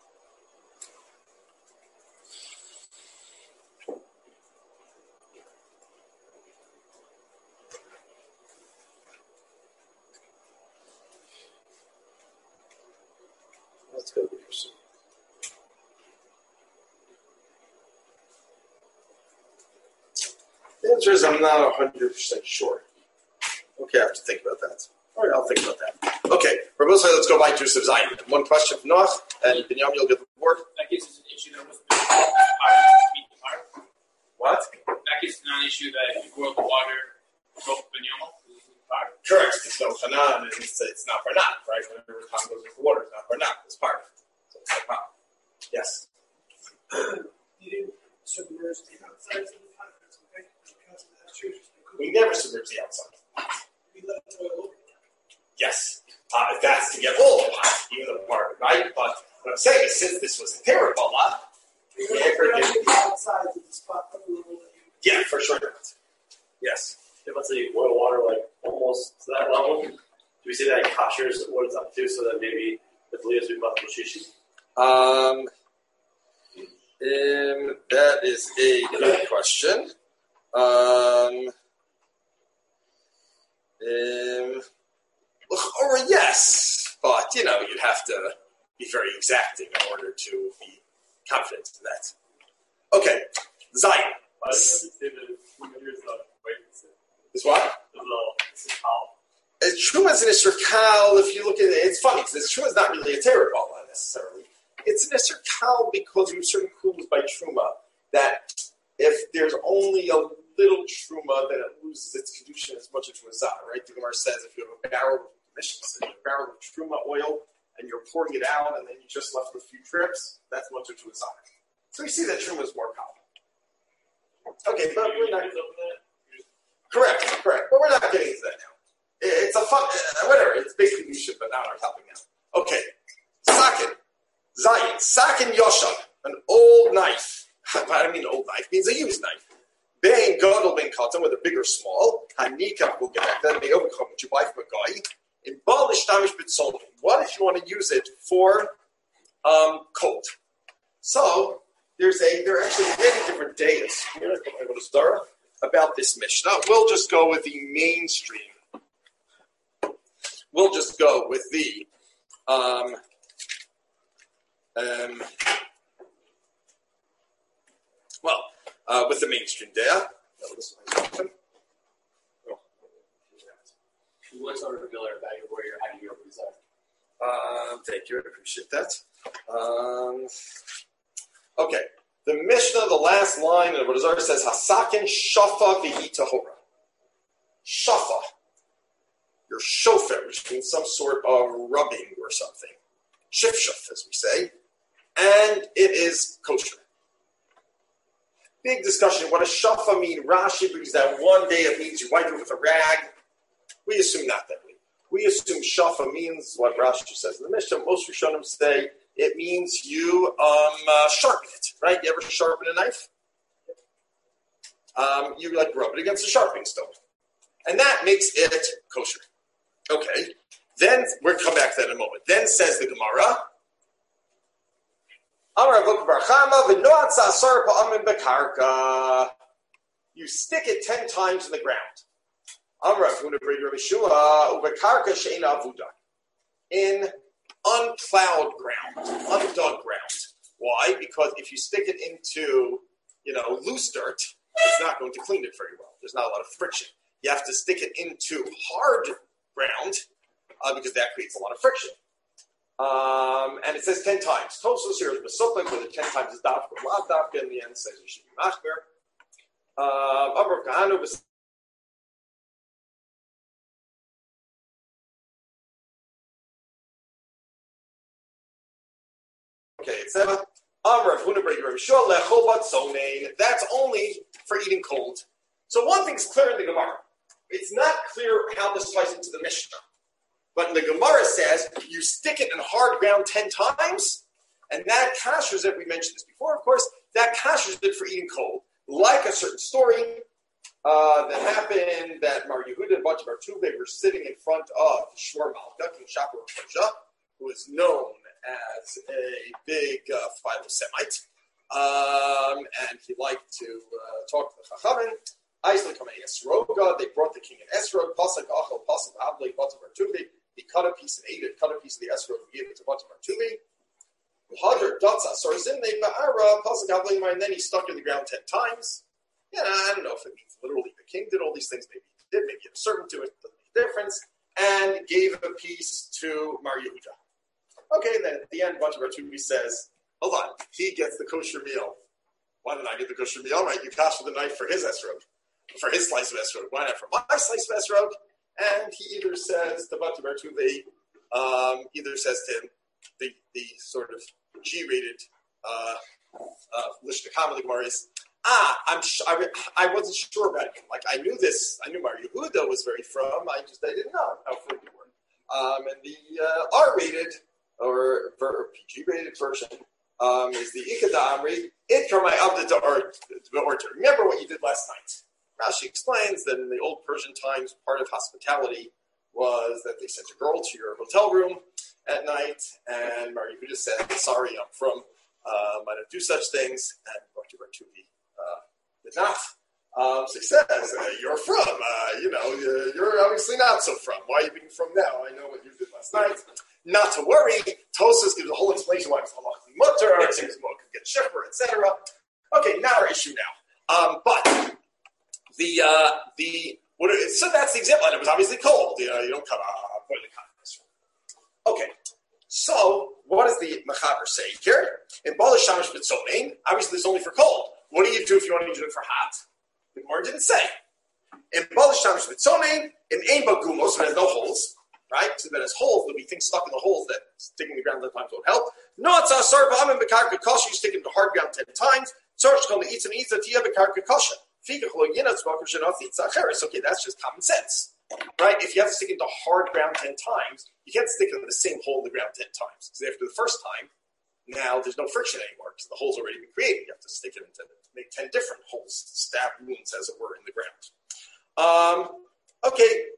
let's go here. The answer is I'm not one hundred percent sure. Okay, I have to think about that. All right, I'll think about that. Okay, Rabbi, let's go back to Yosef Zion. One question from Noach, and Binyam, you'll get the word. That gives us an issue that was the fire. What? That gives us an issue that if you boil the water Correct. It's no chana, and it's, it's not barnat, right? Whenever time goes into water, it's not barnat. It's part of it. So it's no problem. Yes? You didn't submerge the outside of the pockets, okay? Because that's true. We never submerge the outside. We let it oil over. Yes. Uh, if that's to get all the pot, even the part, right? But what I'm saying is, since this was a terrible lot, we never did. The outside of the spot that we were Yeah, for sure not. Yes. If let's say boil water like almost to that level, do we say that kashers what it's up to so that maybe the blias we bought shishi? Um, um, that is a good question. Um, um, or yes, but you know, you'd have to be very exacting in order to be confident in that. Okay, Zion. I just say that here's the wait. Is what? This is how. Truma is an Isser Kal. If you look at it, it's funny because Truma is not really a Terabala necessarily. It's an Isser Kal because we have certain kulas by Truma that if there's only a little Truma, then it loses its kedusha as much as Truma, right? The Gemara says if you have a barrel of a barrel of Truma oil and you're pouring it out and then you just left with a few drips, that's much of Truma. So we see that Truma is more common. Okay, but we're not. Correct, correct. But we're not getting into that now. It's a fun, uh, whatever. It's basically Yusha, but not our topic now. Okay. Sakin. Zayin. Sakin Yoshan. An old knife. I mean old knife means a used knife. Bein Gadol Bein Katan, whether big or small. Hanika, we'll get back to that. May overcome what you buy from a guy. In Baal Ishtamish B'Tzolin. What if you want to use it for um, cold? So, there's a, there are actually many different days here about this Mishnah. We'll just go with the mainstream. We'll just go with the um, um, well, uh, with the mainstream data. What's our regular value where you're having your result? Um, thank you, I appreciate that. Um, okay, the Mishnah, the last line of what Azar says, Hasakin Shafa Vihi Tahora. Shafa. Your shofar, which means some sort of rubbing or something. Shifshuf, as we say. And it is kosher. Big discussion. What does shafa mean? Rashi brings that one day it means you wipe it with a rag. We assume not that way. We assume shafa means what Rashi says in the Mishnah. Most Rishonim say it means you um, uh, sharpen it, right? You ever sharpen a knife? Um, you like rub it against a sharpening stone. And that makes it kosher. Okay, then we'll come back to that in a moment. Then says the Gemara, you stick it ten times in the ground. In unplowed ground, undug ground. Why? Because if you stick it into, you know, loose dirt, it's not going to clean it very well. There's not a lot of friction. You have to stick it into hard ground, uh, because that creates a lot of friction. Um, and it says ten times. Tosos here is Mesopik, whether ten times is Dafka or Lav Dafka, in the end says you should be Machmer. Amr Kahanu. Okay, it's Emma. Amr Hunabreg Rishol Lechobat Zonain. That's only for eating cold. So one thing's clear in the Gemara. It's not clear how this ties into the Mishnah. But the Gemara says you stick it in hard ground ten times, and that kashers it. We mentioned this before, of course. That kashers it for eating cold. Like a certain story uh, that happened that Mar Yehuda and Bat Bar Tuvei were sitting in front of Shmuel Malka, King Shapur of Persia, who is known as a big uh, philo-Semite, um, and he liked to uh, talk to the Chachamim. Isaac come Esroga. They brought the king in Esrog. Pasuk Achel Pasuk Avle Bat Bar Tuvei. He cut a piece and ate it. Cut a piece of the Esrog and gave it to Bat Bar Tuvei. Hadr Datza Sorzimne Ma'ara Pasuk Avle, and then he stuck in the ground ten times. Yeah, I don't know if it means literally the king did all these things. Maybe he did. Maybe he had a servant to it. Doesn't make a difference. And gave a piece to Mar Yehuda. Okay, and then at the end, Bat Bar Tuvei says, "Hold on, he gets the kosher meal. Why didn't I get the kosher meal? Right? You kasher the knife for his esrog, for his slice of esrog. Why not for my slice of esrog?" and he either says the Bati Bar Tuvi, um, either says to him the the sort of G-rated uh, uh, Lishnakam of the Gemara is, ah, I'm sh- I, I wasn't sure about it. Like I knew this, I knew Mar Yehuda was very from. I just I didn't know how firm you were. Um, and the uh, R-rated or, or P G-rated version um, is the Ikeda Amri. It from my Abda to Order. Remember what you did last night. Rashi explains that in the old Persian times, part of hospitality was that they sent a girl to your hotel room at night, and Mar Yehuda said, "Sorry, I'm from. Um, I don't do such things." And Bati Bar Tuvi uh, did not. Um, so he says, uh, "You're from. Uh, you know, you're obviously not so from. Why are you being from now? I know what you did last night." Not to worry. Tosas gives a whole explanation why it's halachically mutter, it seems more could get shipper, et cetera. Okay, not our issue now. Um, but the uh, the what? Are, so that's the example. And it was obviously cold. You know, you don't cut a boiling hot. Okay. So what does the Mechaber say here? In Bala Shamash B'Tzonein, obviously it's only for cold. What do you do if you want to do it for hot? The Gemara didn't say. In Bala Shamash B'Tzonein, in Ein Bagumos, it has no holes, right? So that has holes, there'll be things stuck in the holes that sticking in the ground at times won't help. No, it's a sarva amin b'karka kasha, you stick it into hard ground ten times. Tzarch kol me'itz and itza tia b'karka kasha. Fika chlo yinat zbakar shenat itza acheres. Okay, that's just common sense. Right? If you have to stick into hard ground ten times, you can't stick it in the same hole in the ground ten times. Because after the first time, now there's no friction anymore because the hole's already been created. You have to stick it into make ten different holes, stab wounds, as it were, in the ground. Um, okay,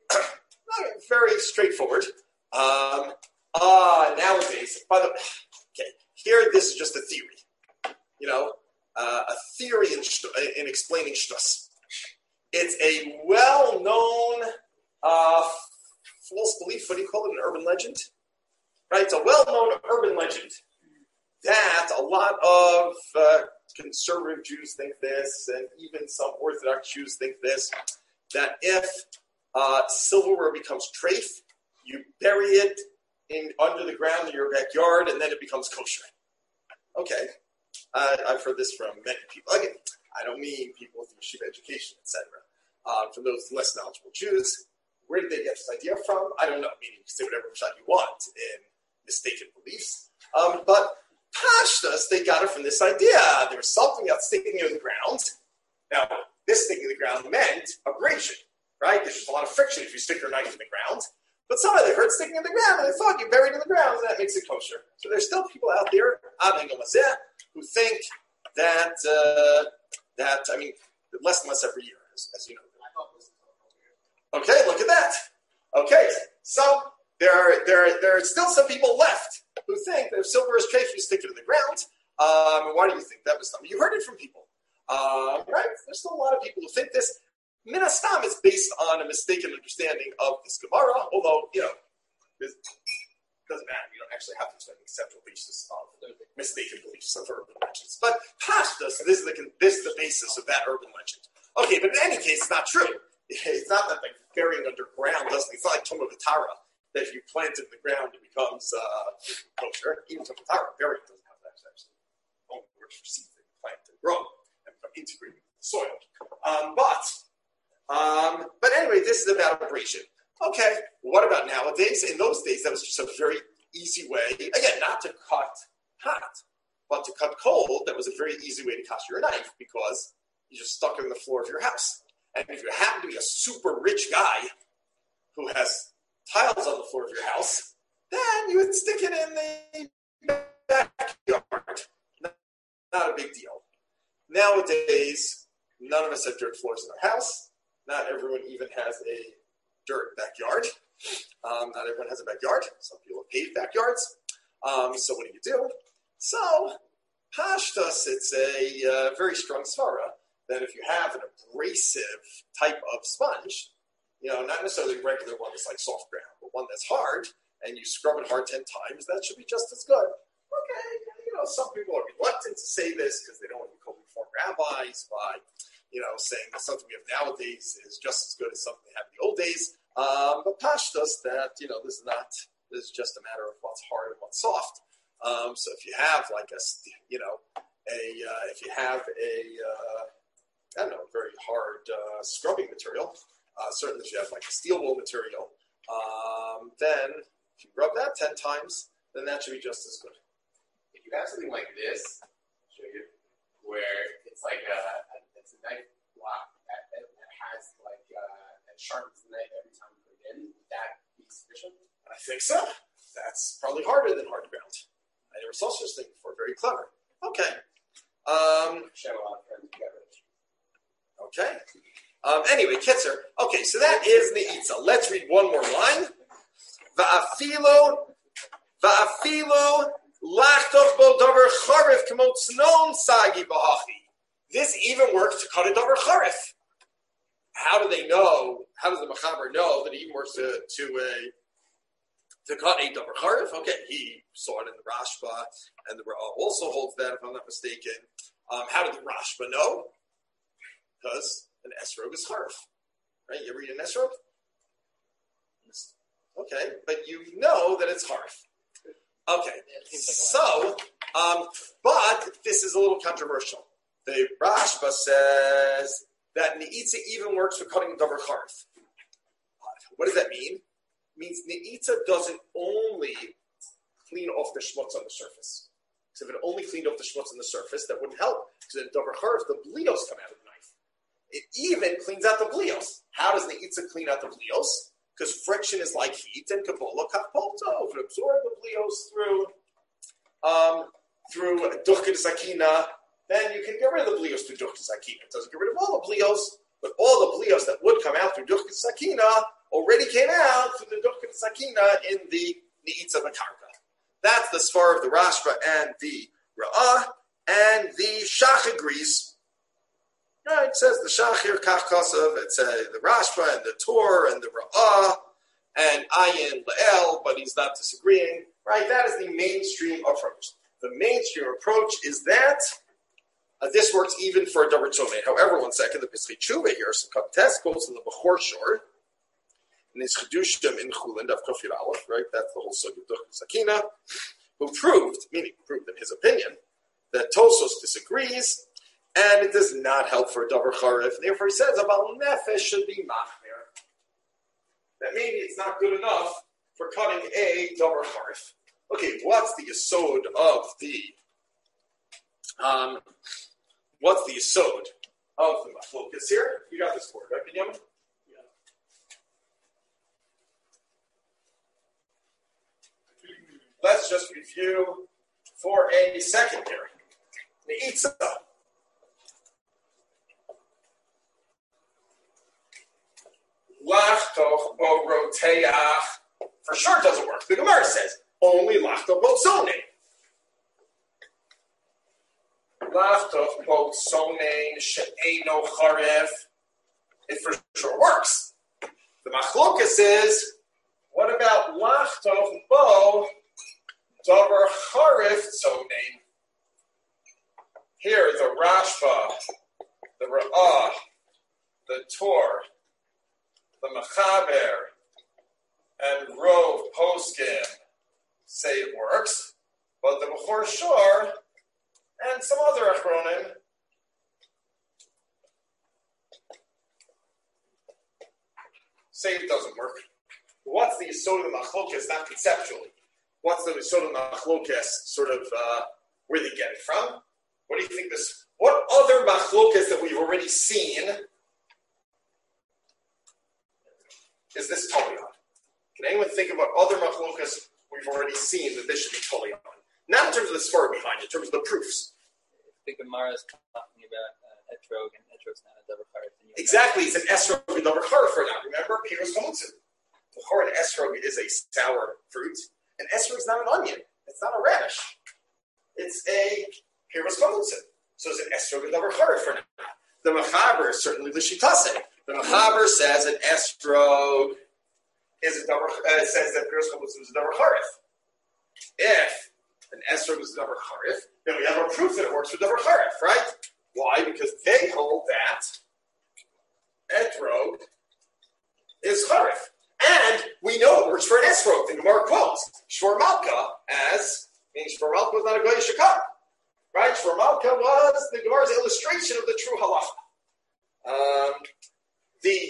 very straightforward. Um, uh, nowadays, by the okay, here this is just a theory. You know, uh, a theory in, in explaining shtus. It's a well-known uh, false belief. What do you call it? An urban legend, right? It's a well-known urban legend that a lot of uh, conservative Jews think this, and even some Orthodox Jews think this, that if uh, silverware becomes treif, you bury it in under the ground in your backyard, and then it becomes kosher. Okay, uh, I've heard this from many people. Again, I don't mean people with yeshiva education, et cetera. Uh, from those less knowledgeable Jews, where did they get this idea from? I don't know. Meaning, you can say whatever shot you want in mistaken beliefs, um, but Pashtas, they got it from this idea. There was something else sticking near the ground. Now, this sticking in the ground meant abrasion, right? There's just a lot of friction if you stick your knife in the ground. But somebody heard sticking in the ground, and they thought you buried in the ground, and that makes it kosher. So there's still people out there, who think that, uh, that I mean, less and less every year, as, as you know. Okay, look at that. Okay, so there are, there are, there are still some people left who think that if silver is treif, you stick it in the ground. Um, why do you think that was something? You heard it from people, uh, right? There's still a lot of people who think this. Min hastam is based on a mistaken understanding of this Gemara, although, you know, it doesn't matter. You don't actually have to explain the conceptual basis of mistaken beliefs of urban legends. But Pashtus, this is the this is the basis of that urban legend. Okay, but in any case, it's not true. It's not that like burying underground doesn't. It's not like Tumah V'Tara that if you plant it in the ground, it becomes uh, kosher. Even Tumah V'Tara, burying doesn't have that actually. Only works for seeds that you plant and grow and become integrated with the soil. Um, but um, but anyway, this is about abrasion. Okay, what about nowadays? In those days, that was just a very easy way. Again, not to cut hot, but to cut cold. That was a very easy way to cut your knife because you just stuck it in the floor of your house. And if you happen to be a super rich guy who has tiles on the floor of your house, then you would stick it in the backyard. Not a big deal. Nowadays, none of us have dirt floors in our house. Not everyone even has a dirt backyard. Um, not everyone has a backyard. Some people have paved backyards. Um, so what do you do? So, Pashtus, it's a uh, very strong svara that if you have an abrasive type of sponge, you know, not necessarily a regular one that's like soft ground, but one that's hard, and you scrub it hard ten times, that should be just as good. Okay, you know, some people are reluctant to say this because they don't want to be called reform rabbis by, you know, saying that something we have nowadays is just as good as something they had in the old days. Um, but Pashtus, that, you know, this is not, this is just a matter of what's hard and what's soft. Um, so if you have like a, you know, a, uh, if you have a, uh, I don't know, very hard uh, scrubbing material, uh, certainly if you have like a steel wool material, um, then if you rub that ten times, then that should be just as good. If you have something like this, I'll show you, where it's like a, a it's a knife block that, that, that has like uh, that sharpens the knife every time you put it in. Would that be sufficient? I think so. That's probably harder than hard ground. I never saw such a thing before. Very clever. Okay. Um, Show a lot of friends together. okay. Um, anyway, Kitzer. Okay, so that is Ne'itza. Let's read one more line. Va'afilo, va'afilo, lachtoch bo davar charif k'mo tznon sagi b'hachi. This even works to cut a davar charif. How do they know? How does the Mechaber know that it even works to to a to cut a davar charif? Okay, he saw it in the Rashba, and the Ra'ah also holds that, if I'm not mistaken. Um, how did the Rashba know? Because an esrog is charif, right? You ever read an esrog? Okay, but you know that it's harf. Okay, so, um, but this is a little controversial. The Rashba says that Ne'itza even works for cutting davar charif. What does that mean? It means Ne'itza doesn't only clean off the shmutz on the surface. Because if it only cleaned off the shmutz on the surface, that wouldn't help. Because in davar charif, the blios come out of the knife. It even cleans out the blios. How does Ne'itza clean out the blios? Because friction is like heat, and Kabbalah kapolto, if it absorbs the blios through um, through duchkid sakina, then you can get rid of the blios through duchkid sakina. It doesn't get rid of all the blios, but all the blios that would come out through duchkid sakina already came out through the duchkid sakina in the Ne'itza Makarka. That's the svar of the Rashba and the Ra'ah, and the Shach agrees. Right, it says the Shachir Kach Kosav, it's uh, the Rashba and the Tor and the Ra'ah and Ayin La'el, but he's not disagreeing. Right, that is the mainstream approach. The mainstream approach is that uh, this works even for a Davar Tzomei. However, one second, the Pischei Tshuva here, some test goes to the Bechor Shor, and it's Chedushim in Chulin, of Kofir Aleph, right, that's the whole Sugya of Duch Sakina, who proved, meaning proved in his opinion, that Tosos disagrees, and it does not help for a davar charif. Therefore, he says about nefesh should be machmir. That maybe it's not good enough for cutting a davar charif. Okay, what's the yesod of the um? What's the yesod of the machlokas here? You got this board, right, Binyamin? Yeah. Let's just review for a second here. Ne'itza. Lachtoch bo roteach for sure doesn't work. The Gemara says only lachtoch bo tzonei. Lachtoch bo tzonei she'eino charef. It for sure works. The machlokas is what about lachtoch bo davar charef tzonei? Here the Rashba, the Ra'ah, the Tor, the Mechaber, and Rov Poskim say it works, but the Bechor Shor and some other Achronim say it doesn't work. What's the Yesod of the Machlokas, not conceptually? What's the Yesod of the Machlokas, sort of, uh, where they get it from? What do you think this, what other Machlokas that we've already seen is this totally on? Can anyone think about other machlokas we've already seen that this should be totally on? Not in terms of the svar behind it, in terms of the proofs. The Gemara is talking about uh, etrog, and etrog's not a davar charif. Exactly, it's an esrog and davar charif for now. Remember, Piros Komutsu. The chor and esrog is a sour fruit, and esrog is not an onion. It's not a radish. It's a Piros Komutsu. So it's an esrog and davar charif for now. The Mechaber is certainly the Shitase. The Mechaber says an estrog is a davar, uh, says that Piros Komutsu is a davar charif. If an estrog is a davar charif, then we have a proof that it works for davar charif, right? Why? Because they hold that etrog is charif. And we know it works for an estrog. The Gemara quotes Shvor Malka as, meaning Shvor Malka was not a Goy Shakar. Right? Shvor Malka was the Gemara's illustration of the true halacha. Um, the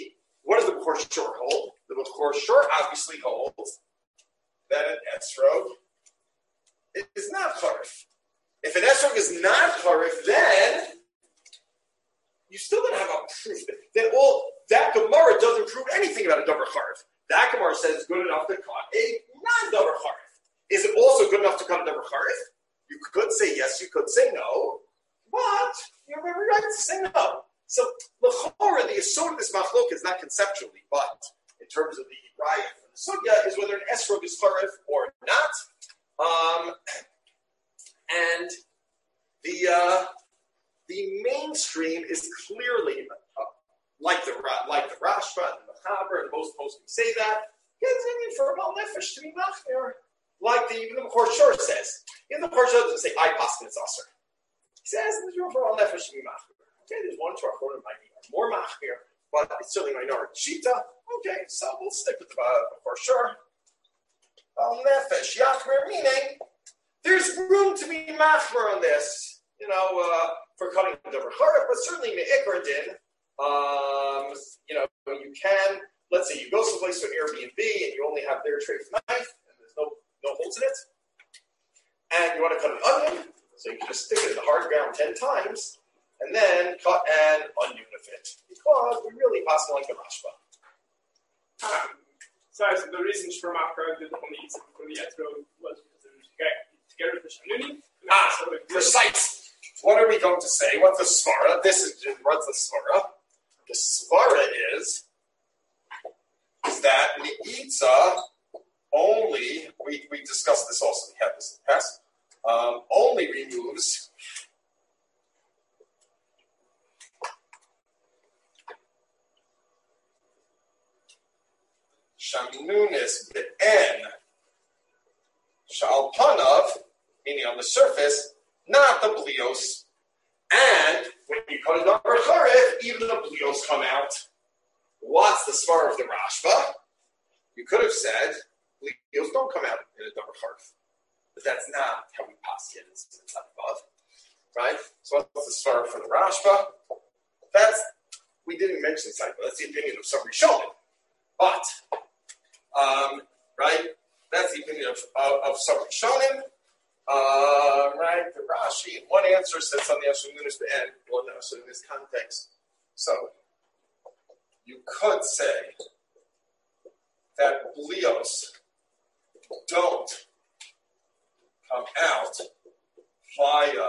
what does the Bechor Shor hold? The Bechor Shor obviously holds that an esrog is not charif. If an esrog is not charif, then you still don't have a proof. Then all that Gemara doesn't prove anything about a davar charif. That Gemara says it's good enough to cut a non-davar charif. Is it also good enough to cut a davar charif? You could say yes, you could say no, but you have every right to say no. So l'chora, the yesod of this machlok is not conceptually, but in terms of the raya for the sugya is whether an esrog is charif or not. Um, and the uh, the mainstream is clearly uh, like the like the Rashba and the Mechaber, and most poskim say that. It's for a mal nefesh to be machmir, like the even the Bechor Shor says. Even the Bechor Shor doesn't say I paskin it's aser. He says there's room for a mal nefesh to be machmir. Okay, there's one to our corner might be more machmir, but it's certainly minority shita. Okay, so we'll stick with the Bechor Shor. Mal nefesh yachmir, meaning there's room to be machmir on this, you know, uh, for cutting the davar charif, but certainly me'ikra din. Um, you know, you can. Let's say you go someplace to an Airbnb and you only have their treif knife and there's no no holes in it, and you want to cut an onion, so you can just stick it in the hard ground ten times and then cut an onion of it because we really pass like the Rashba. Um, so, so the reason Shemar did the only eats for the Yetro was because there was together with the Shanuni. Ah, so precise. What are we going to say? What's the svara? This is what's the svara? The svara is. Is that Ne'itza only, we, we discussed this also, we had this in the past, um, only removes Shamunis Be'en Shalpanav, meaning on the surface, not the blios. And when you cut it up for charif, even the blios come out. What's the svar of the Rashba? You could have said, blios don't come out in a davar charif. But that's not how we pass it. It's, it's not above. Right? So what's the svar for the Rashba? That's, we didn't mention this, but that's the opinion of some Rishonim. But, um, right? That's the opinion of, of, of some Rishonim. Uh, right? The Rashi, one answer says on the Ashununis and one answer in this context. So, you could say that blios don't come out via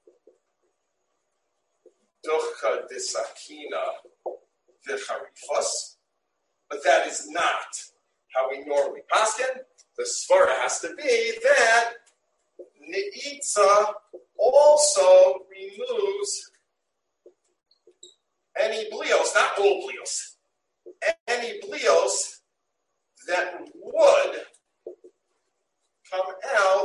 duchka disakina v'charifos, but that is not how we normally paskin. The svara has to be that Ne'itza also removes any blios, not all blios, any blios that would come out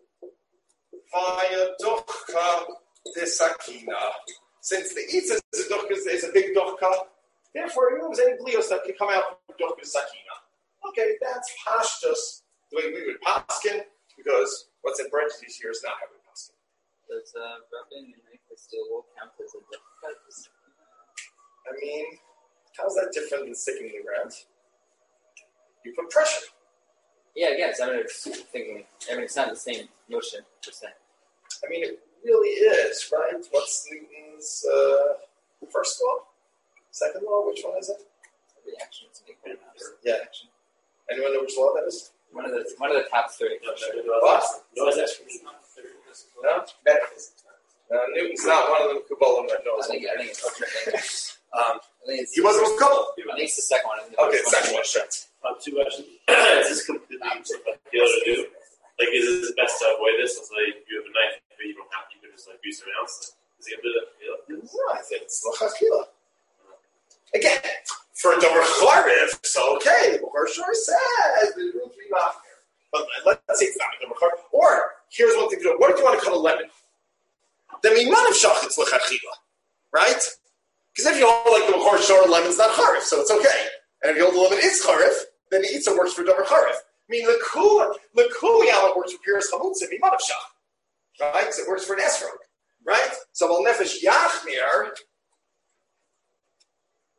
via duchka desakina. Since the Itza is a, duchka, is a big duchka, therefore it removes any blios that can come out from duchka desakina. Okay, that's pashtus, the way we would paskin, because what's in parentheses here is not how we paskin. Does uh, rubbing and make the steel wool count as a duchka? I mean, how's that different than sticking the ground? You put pressure. Yeah, I guess. I mean, it's thinking, I mean, it's not the same motion, per se. I mean, it really is, right? What's Newton's uh, first law? Second law? Which one is it? Reaction to make one Yeah. reaction. Anyone know which law that is? One of the one of the top three. What? No, no? Uh, Newton's not one of them Kabbalah that knows. I think, I think it's okay. um, I think it's, He wasn't with Kabbalah. I think it's the second one. I think the Okay, first second one, sure. Um, two questions. Is this completely ideal to do? Like, is it best to avoid this? It's like you have a knife, but you don't have to. You can just like use something else. Is he gonna do that? No, I think it's l'chachila. Again, for a davar charif, it's okay. The Bechor Shor says there's room to be machmir. But let's say it's not a davar charif. Or here's one thing to do. What if you want to cut a lemon? Then we might have shachitz l'chachila, right? Because if you hold like the Bechor Shor, lemon's not charif, so it's okay. And if you hold the lemon is charif, then the Itza works for davar charif. I mean, the Kula, the Kuliyama works for Piras Chamutzim, Imanav Shach. Right? So it works for an Esrog. Right? So Al Nefesh Yachmir,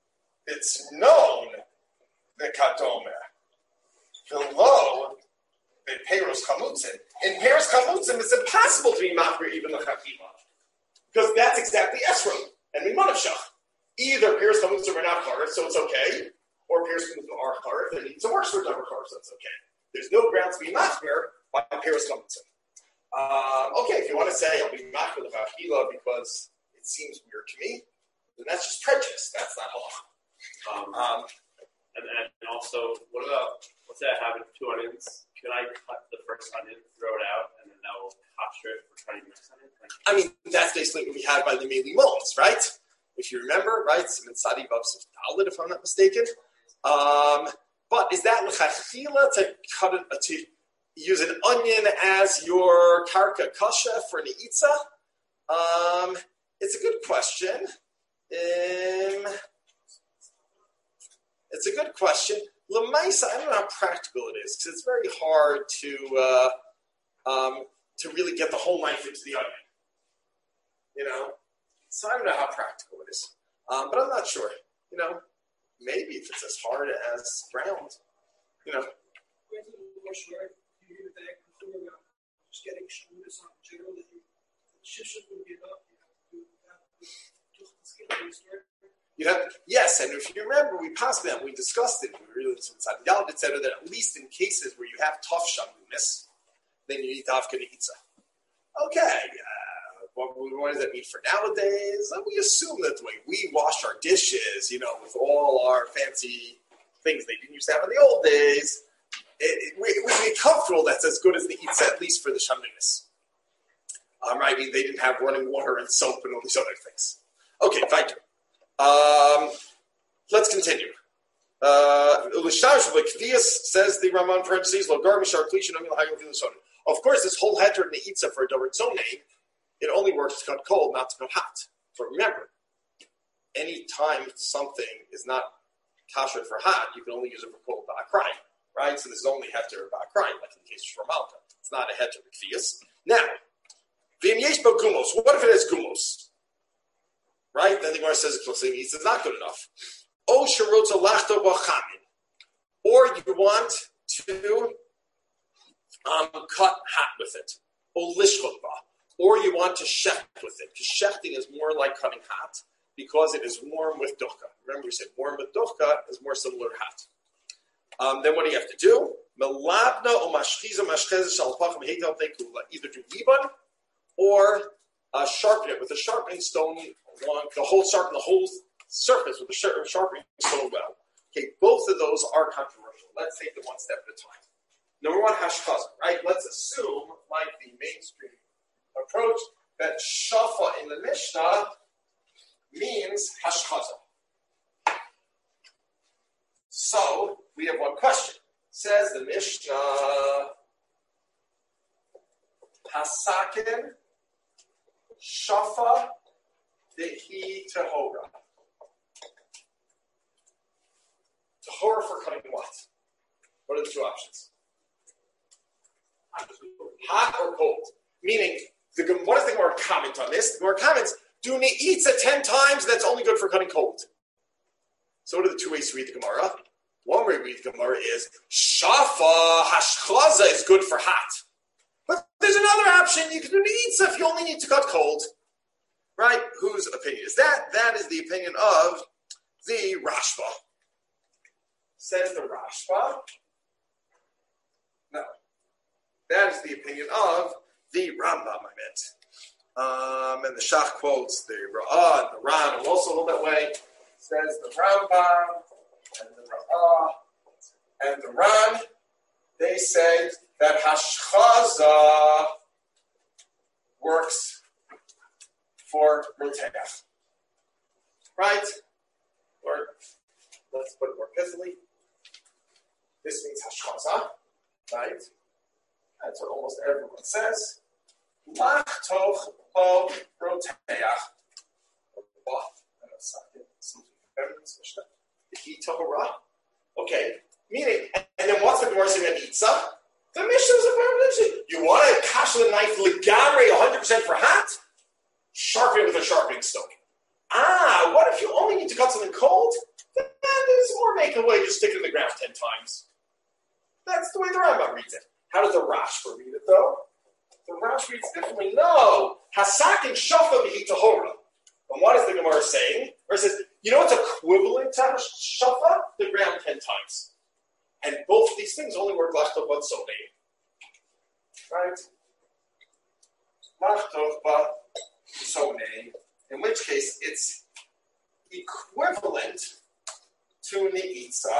it's known the kadomer. Below the Peros Chamutzim. In Peros Chamutzim, it's impossible to be machmir even the chachima. Because that's exactly Esrog and Mimonavshach. Either Peros Chamutzim are not Charev, so it's okay, or Peros Chamutzim are Charev, and it's a worse for double Charev, so it's okay. There's no grounds to be machmir by Peros Chamutzim. Um, okay, if you want to say I'll be machmir the chachila because it seems weird to me, then that's just prejudice. That's not halach. Um, Um, and, and also, what about, let's say I have two onions. Can I cut the first onion, throw it out, and then that will kosher it for cutting the next onion? I mean, that's basically what we had by the Meili Moles, right? If you remember, right? Siman Sadi Vav Sif Dalet, if I'm not mistaken. Um, but is that l'chachila to cut it, to use an onion as your karka kasha for an itza? Um, it's a good question. Um, it's a good question. L'maisa, I don't know how practical it is because it's very hard to uh, um, to really get the whole knife into the onion. You know, so I don't know how practical it is, um, but I'm not sure. You know, maybe if it's as hard as ground, you know. Just getting shmoonis on general that you shishut would be enough. You have to have the skin of the story. You have, yes, and if you remember, we passed them, we discussed it, we really inside the Yalad, et cetera, that at least in cases where you have tough shamunis, then you need Dafka Neitza. Okay, uh, what, what does that mean for nowadays? Uh, we assume that the way we wash our dishes, you know, with all our fancy things they didn't used to have in the old days, it, it, we, we'd be comfortable that's as good as the Itza, at least for the shamunis. Um, I mean, they didn't have running water and soap and all these other things. Okay, thank you. Um, let's continue. Uh, says the Raman parentheses, of course, this whole heter in the Itza for a Dover Zonei, it only works to cut cold, not to cut hot. But remember, any time something is not kasher for hot, you can only use it for cold ba'akrayim, right? So this is only heter ba'akrayim, like in the case of Shramalka. It's not a heter b'kfiyas. Now, v'im yesh bo gumos. What if it has gumos? Right? Then the Gemara says it's not good enough. O sherotza lachto b'chamin. Or you want to um, cut hot with it. O lishchot ba. Or you want to shecht with it. Because shechting is more like cutting hot because it is warm with dochka. Remember we said warm with dochka is more similar to hot. Um, then what do you have to do? Melabna o mashchiza mashcheza shalpachim heitel tekula. Either do liban or uh, sharpen it with a sharpening stone. Along the whole sharpen the whole surface with the sharpening stone well. Okay, both of those are controversial. Let's take them one step at a time. Number one, hashkaza, right? Let's assume, like the mainstream approach, that shafa in the Mishnah means hashkaza. So we have one question. Says the Mishnah, hasakin shafa dehi tahora. Tahora for cutting what? What are the two options? Hot or cold? Meaning, the, what does the Gemara comment on this? The Gemara comments, do ne'itza ten times, that's only good for cutting cold. So what are the two ways to read the Gemara? One way to read the Gemara is, shafa hashchaza is good for hot. But there's another option, you can do ne'itza if you only need to cut cold. Right? Whose opinion is that? That is the opinion of the Rashba. Says the Rashba. No. That is the opinion of the Rambam, I meant. Um, and the Shach quotes the Ra'ah and the Ran, and also a little that way. Says the Rambam and the Ra'ah and the Ran. They say that Hashchaza works for roteach. Right? Or let's put it more pithily. This means hashchaza. Right? That's what almost everyone says. Lachtoch bo roteach. Okay. Meaning, and then what's the Gemara saying at Itza? The Mishnah is a prohibition. You want to kash the knife legamre one hundred percent for hot? Sharpen it with a sharpening stone. Ah, what if you only need to cut something cold? Then take it away, just stick it in the ground ten times. That's the way the Rambam reads it. How does the Rashba read it, though? The Rashba reads differently. No. Hasak and Shafa Mihi Tahora. And what is the Gemara saying? Or it says, you know what's equivalent to Shafa? The ground ten times. And both of these things only work Lachtov Bat Sonei. Right? Lachtov Bat Sonei. In which case, it's equivalent to Ne'itza.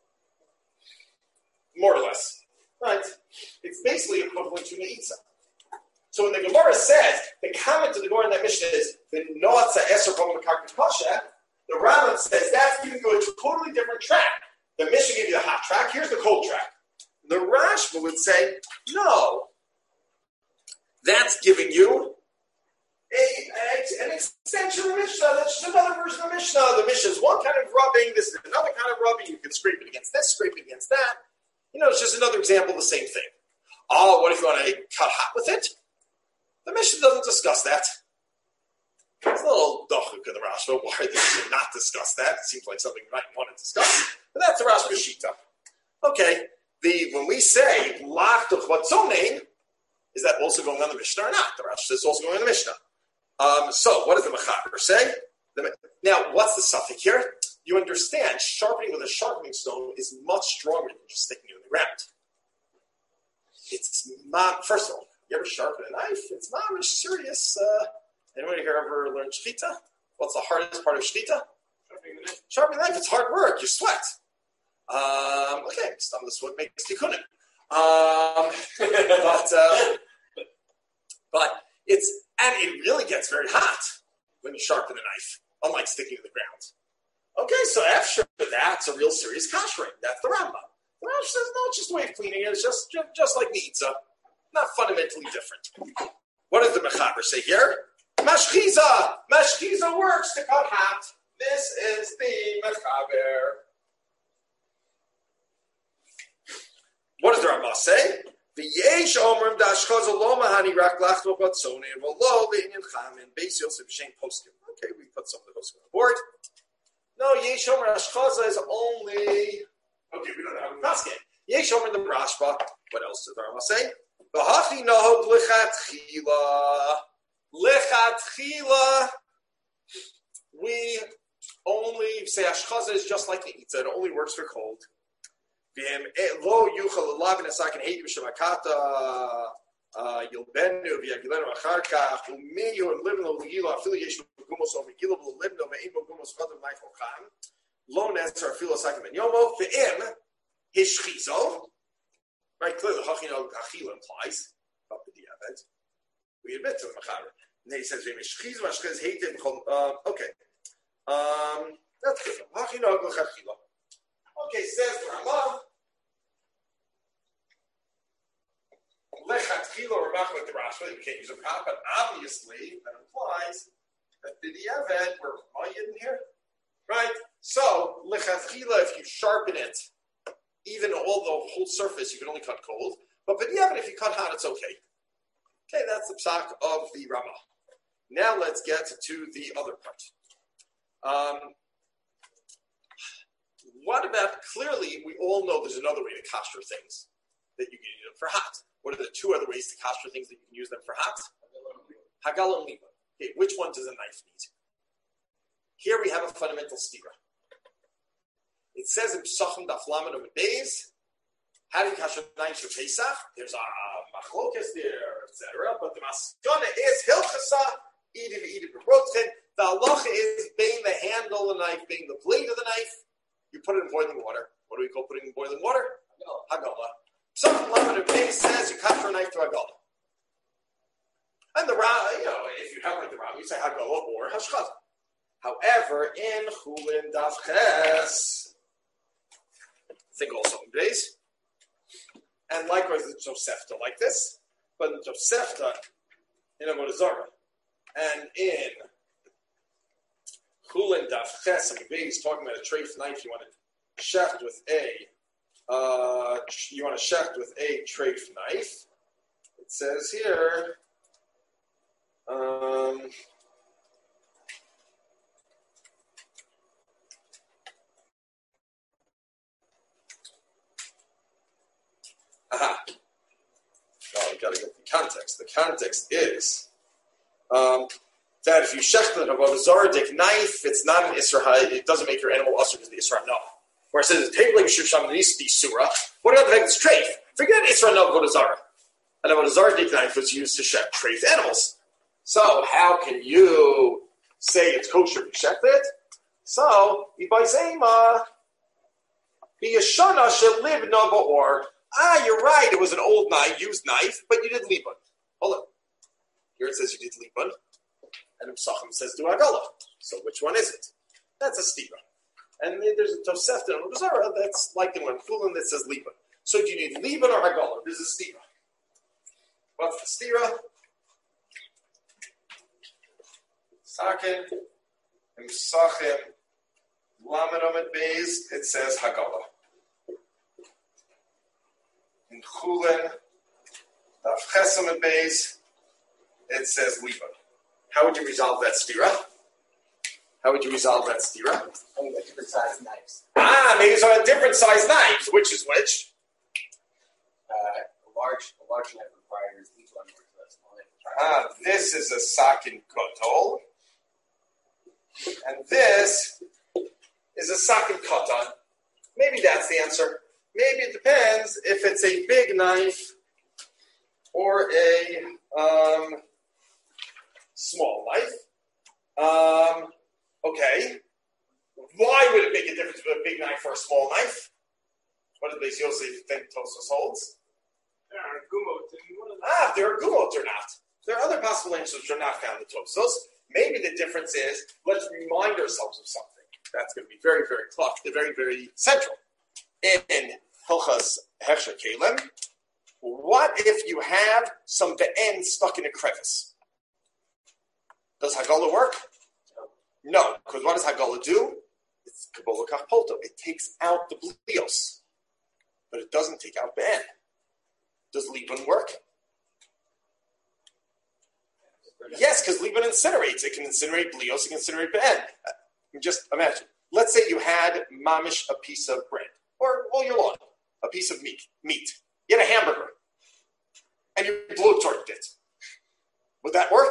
More or less. Right? It's basically equivalent to Ne'itza. So when the Gemara says, the comment of the Gemara in that Mishnah is, the Noatza Eser Pom Mekar Kasha, the Rambam says that's giving you a totally different track. The Mishnah gives you the hot track, here's the cold track. The Rashba would say, no. That's giving you a, a, an extension of the Mishnah. That's just another version of the Mishnah. The Mishnah is one kind of rubbing, this is another kind of rubbing. You can scrape it against this, scrape it against that. You know, it's just another example of the same thing. Oh, what if you want to cut hot with it? The Mishnah doesn't discuss that. It's a little dachuk of the Rashba. Why did they not discuss that? It seems like something you might want to discuss. But that's the Rashba Shita. Okay, the when we say lacht of Vatzonei, is that also going on the Mishnah or not? The Rashba is also going on the Mishnah. Um, so, what does the Mechaber say? The, now, what's the suffix here? You understand, sharpening with a sharpening stone is much stronger than just sticking it in the ground. It's not, first of all, you ever sharpen a knife? It's not much serious. Uh, anyone here ever learned shchita? What's the hardest part of shchita? Sharpening the knife. Sharpening the knife, it's hard work. You sweat. Um, okay, some of the sweat makes tikkunim. Um, but, uh, but it's, and it really gets very hot when you sharpen a knife, unlike sticking to the ground. Okay, so after that's a real serious kashering. That's the Rambam. The Rambam says, no, it's just a way of cleaning it. It's just, just, just like Ne'itza. Not fundamentally different. What does the Mechaber say here? Mashchiza! Mashchiza works to cut hot. This is the Mechaber. What does the Rambam say? V'yesh omrim da'ashchaza lo mahani rak lachto batzone v'lo le'inyan chamin beis Yosef Shem poskim. Okay, we put some of the poskim on the board. No, yesh omer ashchaza is only... Okay, we don't have a paskin. Yesh omer the Rashba. What else does the Rambam say? V'hachi nohog lichatchila. Lichatchila. We only say ashchaza is just like the Ne'itza. It only works for cold. Lo yuchal alav nesakin hate b'shamakata yilbenu v'yagilenu acharkach u'miyu and living lo l'gilo afilu yeshu gumos o megilo v'libno me'imo gumos chadam naichol cham lo nesar afilu asakim ben yomo v'im hishchizo. Right, clearly hachino achila implies not the diabet. We admit to the mechaber. And then he says v'im hishchizo hashchiz hate him. Okay, um, that's good. Hachino achila. Okay, says the Rambam. Lechatchila or machmat the Rashba, you can't use a cop, but obviously that implies that the diavad, we're all in here, right? So lechatchila, if you sharpen it, even all the whole surface, you can only cut cold. But diavad, if you cut hot, it's okay. Okay, that's the psak of the Rama. Now let's get to the other part. Um, What about, clearly, we all know there's another way to kasher things that you can use them for hot. What are the two other ways to kasher things that you can use them for hot? Hagala and liba. Okay, which one does a knife need? Here we have a fundamental stira. It says in Psachim Daf Lamed Amud Beis, how do you kasher knives for Pesach? There's a machlokas there, et cetera. But the maskana is hilchasa, ediv ediv b'rotchen. The halacha is being the handle of the knife, being the blade of the knife. You put it in boiling water. What do we call putting in boiling water? Hagala. Some Lamed Beis says you cut your knife to Hagala. And the Ram, you know, if you have like the Ram, you say Hagala or Hashchaza. However, in Chulin Daf Ches, I think also in Beis, and likewise in Tosefta like this, but in Tosefta, in Avodah Zarah, and in Chulin Daf Ches, and Beis talking about a treif knife you want to shecht with a uh, you want to shecht with a treif knife. It says here, um, Aha. Now you got to get the context. The context is um, that if you shecht an avodah zarah dik knife, it's not an isra. It doesn't make your animal usher because the isra no. Where it says the table of sham needs to be surah. What about the fact it's treif? Forget isra no avodah zarah. An avodah zarah dik knife was used to shecht treif animals. So how can you say it's kosher to shecht it? So ibayzema biyashana shel live nova or. Ah, you're right. It was an old knife, used knife, but you did libun. Hold on. Here it says you did libun, and Psachim says do agala. So which one is it? That's a stira. And then there's a Tosefta and a Bazara that's like the one Fulin that says libun. So do you need libun or agala? There's a stira. What's the stira? Sakin and Psachim Lamed Amid Beis. It says hagala. In Chulin, Daf Chesam and Beis, it says libun. How would you resolve that stira? How would you resolve that stira? I mean, different size knives. Ah, maybe it's on a different size knives. Which is which? Uh, a large, a large knife requires each one more or less. Ah, this is a sakin kotol, and this is a sakin katan. Maybe that's the answer. Maybe it depends if it's a big knife or a um, small knife. Um, okay. Why would it make a difference with a big knife or a small knife? What did Beis Yosef think Tosfos holds? There are gumot in one of them. Ah, if there are gumot or not. There are other possible answers which are not found in Tosfos. Maybe the difference is let's remind ourselves of something. That's going to be very, very tough. They're very, very central. In Hilchas Hechsher Kalim, what if you have some be'en stuck in a crevice? Does Hagala work? No, because what does Hagala do? It's Kabbalah Kachpolto. It takes out the blios, but it doesn't take out be'en. Does Liban work? Yes, because Liban incinerates. It can incinerate blios, it can incinerate be'en. Just imagine. Let's say you had mamish, a piece of bread. Or all year long, a piece of meat. Meat. You had a hamburger, and you blowtorched it. Would that work?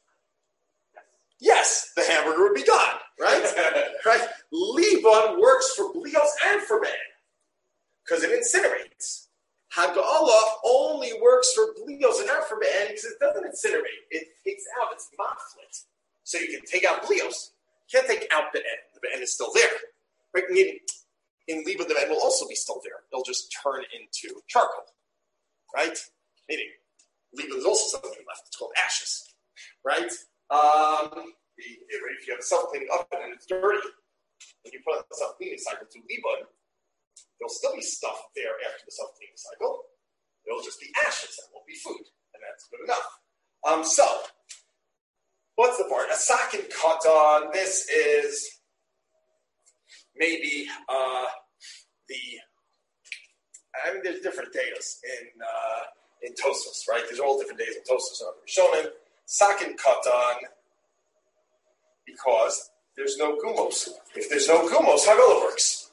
Yes, the hamburger would be gone, right? Right? Liban works for blios and for man because it incinerates. Hagala only works for blios and not for man because it doesn't incinerate. It takes out. It's maflit. So you can take out blios. You can't take out the end. The end is still there. Right? Meaning, in Liban, the man will also be still there. It'll just turn into charcoal, right? Meaning, Liban, there's also something left. It's called ashes, right? Um, if you have a self-cleaning oven and it's dirty, and you put on the self-cleaning cycle to Liban, there'll still be stuff there after the self-cleaning cycle. It'll just be ashes. That won't be food, and that's good enough. Um, so, what's the part? A sakin katan. This is maybe uh, the. I mean, there's different days in uh, in Tosfos, right? There's all different days in Tosfos and Rishonim. Sakin katan, because there's no gumos. If there's no gumos, Hagala works.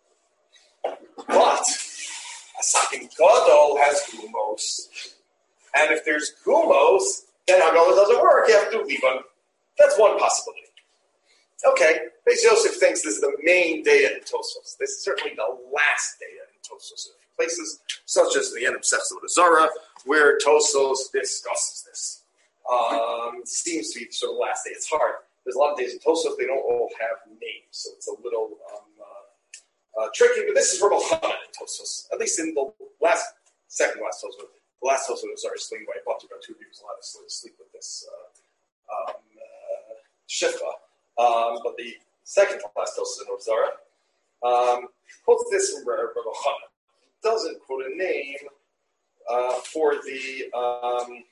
But a sakin gadol has gumos, and if there's gumos, then Hagala doesn't work. You have to do liban. That's one possibility. Okay, Beis Yosef thinks this is the main data in Tosfos. This is certainly the last data in Tosfos in places, such as the end of Sechus Zara, where Tosfos discusses this. Um, seems to be sort of last day. It's hard. There's a lot of days in Tosfos, they don't all have names, so it's a little um, uh, uh, tricky, but this is Rabbi Chanan in Tosfos, at least in the last, second last Tosfos. The last Tosfos was already sleeping by a bunch of two people allowed to sleep with this uh, um, uh, Shifra. Um, but the second to last Tosfos in Rav Zara um, quotes this from Rabbi Chanan. He doesn't quote a name uh, for the um,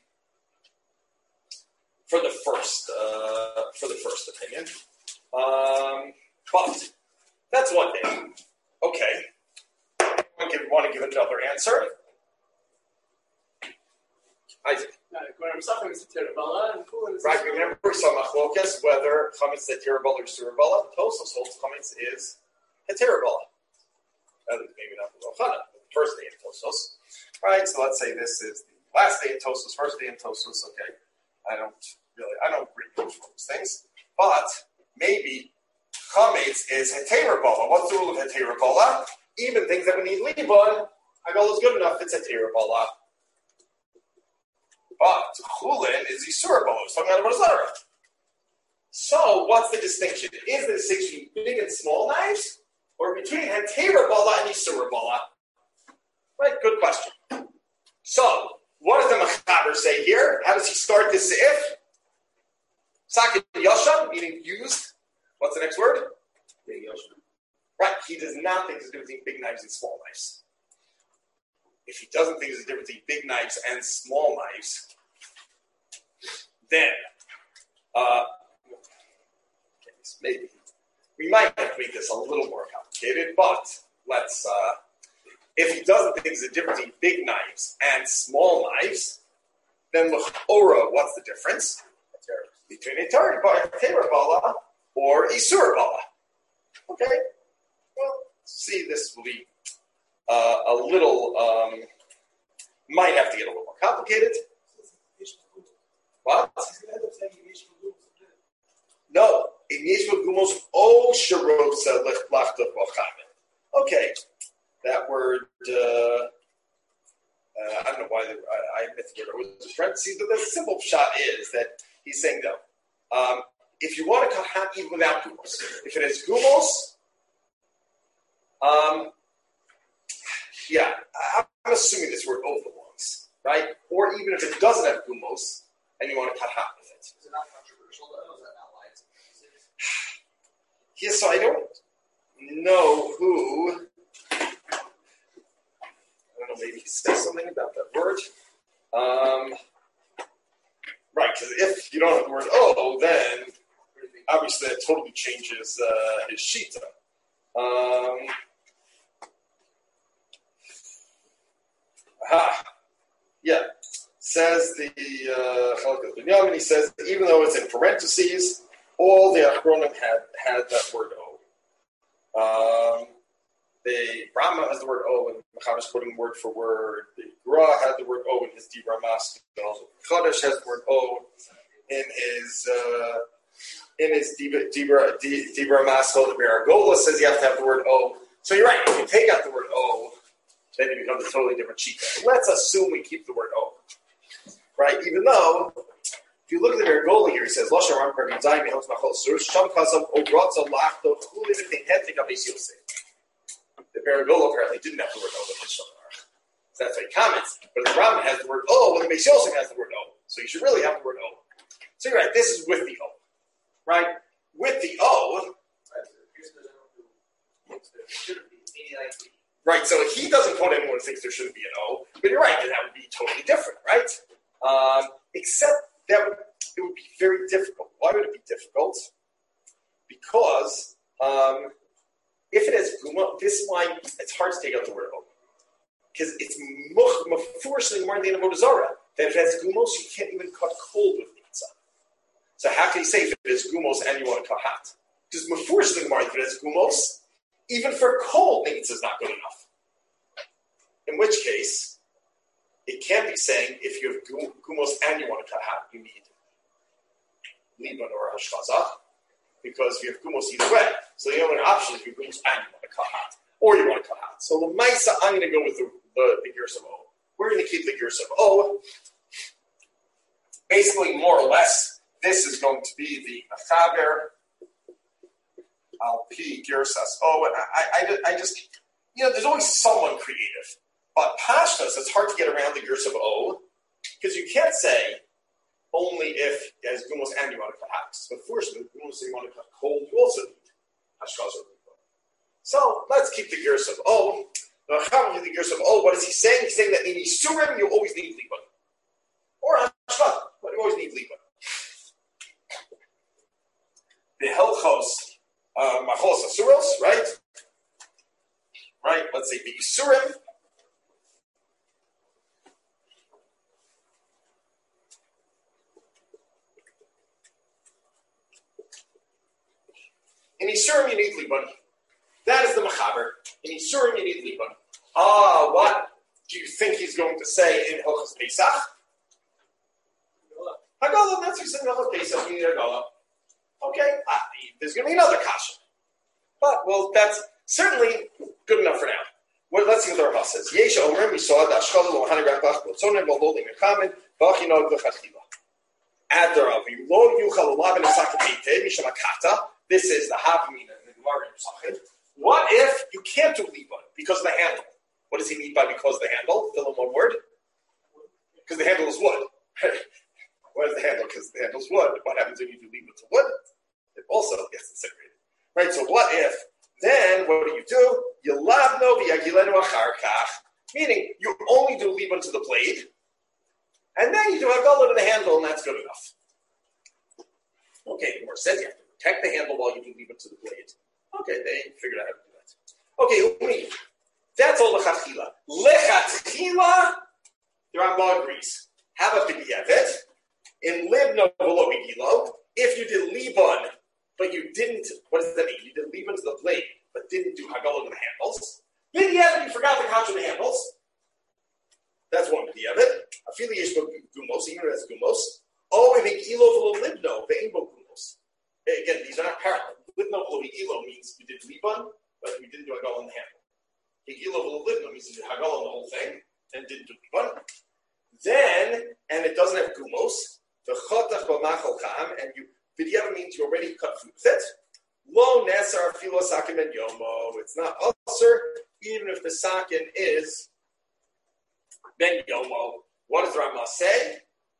for the first uh, for the first opinion, um, but that's one thing. Okay, want to give, want to give another answer? Isaac. Right, remember we saw machlokas whether chametz is heterabala or surabala. Tosfos holds chametz is heterabala. Maybe not the Rochana, but the first day of Tosfos. right? So let's say this is the last day in Tosfos, first day in Tosfos. Okay, I don't really, I don't agree with those things, but maybe chametz is heter bala. What's the rule of heter bala? Even things that we need libon, hagol is good enough. It's heter bala. But chulin is isur bala. It's talking about zara. So what's the distinction? Is the distinction big and small knives, or between heter bala and isur bala? Right. Good question. So what does the Mechaber say here? How does he start this if? Sakin yasham, meaning used. What's the next word? Right. He does not think there's a difference between big knives and small knives. If he doesn't think there's a difference between big knives and small knives, then uh, maybe we might have to make this a little more complicated, but let's, uh, if he doesn't think there's a difference between big knives and small knives, then l'chora, what's the difference? Between a Torah bala or isur bala. Okay, well, see, this will be uh, a little, um, might have to get a little more complicated. What? No. Okay, that word, uh, uh, I don't know why, the, I, I admit the word was in parentheses, but the simple shot is that he's saying no. Um, if you want to cut hat even without gumos, if it has gumos, um, yeah, I'm assuming this word O belongs, right? Or even if it doesn't have gumos and you want to cut hat with it. Is it not controversial though? Is that not why it's Yeah, so I don't know who, I don't know, maybe he says something about that word. Um, right, because if you don't have the word oh, then obviously that totally changes uh, his shita. Um, aha, yeah, says the Chalak of Binyamin, he says that even though it's in parentheses, all the Achronim had, had that word O. Um, the Brahma has the word O, and Mechaber is quoting word for word. The Gra had the word O in his Dibra Maskell. Chodesh has the word O in his uh, in his Dibra Dibra Maskell. The Beragola says you have to have the word O. So you're right. If you take out the word O, then it becomes a totally different sheet. Let's assume we keep the word O, right? Even though, if you look at the Beragola here, he says Lashon Ram Karmin Zayin Mehos Machol Sur Sham Kasam Ogratza Lachto Chuli V'Tehetik Abis Yosef. The Beragola apparently didn't have the word O with his Shomar. So that's why he comments. But the Rambam has the word O, when the Beis Yosef has the word O. So you should really have the word O. So you're right, this is with the O. Right? With the O. Right, so he doesn't quote anyone who thinks there shouldn't be an O. But you're right, that would be totally different, right? Um, except that would, it would be very difficult. Why would it be difficult? Because um, if it has guma, this is why it's hard to take out the word O. Because it's mafurshly more than a modazara. That if it has gumos, you can't even cut cold with pizza. So how can you say if it has gumos and you want to cut hot? Because mafurshly more if it has gumos, even for cold, pizza is not good enough. In which case, it can't be saying if you have gumos and you want to cut hot, you need liban or hashchazah. Because you have gumos either way. So the only option is you have gumos and you want to cut hot. Or you want to cut hot. So the Maisa, I'm going to go with the, the, the Girs of O. We're going to keep the Girs of O. Basically, more or less, this is going to be the Mechaber Al Pi Girsas O. And I, I, I just, you know, there's always someone creative. But Pashtas, it's hard to get around the Girs of O. Because you can't say only if it has gumos and you want to cut hot. But first, the gumos you want to cut cold, you also need hashchazah. So let's keep the Girs of O. The Mechaber the Girs of O. What is he saying? He's saying that in Yisurim you always need liban, or hashchazah, but you always need liban. The Helchos uh, Machos Asuros, right? Right. Let's say the Yisurim. In Yisurim you need liban. That is the Mechaber. In Yisurim you need liban. Ah, what do you think he's going to say in Hilchos Pesach? Hagala, that's what he said in Hilchos Pesach, we need Hagala. Okay, uh, there's going to be another kasha. But, well, that's certainly good enough for now. Well, let's see what the Rambam says. Yesha Omer, we saw that Ashkala lo Hanagrach Bach, Botzonim, Boldolim, Mechamen, Bachino, V'chachila. Adarav, Lo Yuchal Olav, Nesakate, Mishamakata. This is the Havamina in the Gemara in Pesachim. What if you can't do Liban because of the handle? What does he mean by because of the handle? Fill in one word. Because the handle is wood. What is the handle? Because the handle is wood. What happens when you do Liban to wood? It also gets incinerated. Right? So what if, then what do you do? You labno v'yagilenu achar kach, meaning you only do Liban to the blade, and then you do Hagala to the handle, and that's good enough. Okay, the Gemara says you have to protect the handle while you do Liban to the blade. Okay, they figured out how to do that. Okay, Umi, that's all lechatchila. Lechatchila, the Rambam agrees. How about b'diavad? In libno v'lo b'gilo, if you did Liban, but you didn't, what does that mean? You did Liban to the blade, but didn't do Hagala to the handles. B'diavad, you forgot to count the handles. That's one b'diavad. Afili yesh bo gumos, even as gumos. Oh, and higilo v'lo libno, ve'im bo gumos. Again, these are not parallel. Libno v'lo higilo means you did Liban, but you didn't do Hagala on the handle. Higilo v'lo libno means you did Hagala on the whole thing, and didn't do Liban. Then, and it doesn't have gumos, v'chotach b'machol cham, and you, b'diavad means you already cut food with it. Lo nesar filo sakin ben yomo. It's not usher, even if the sakin is ben yomo. What does Rambam say?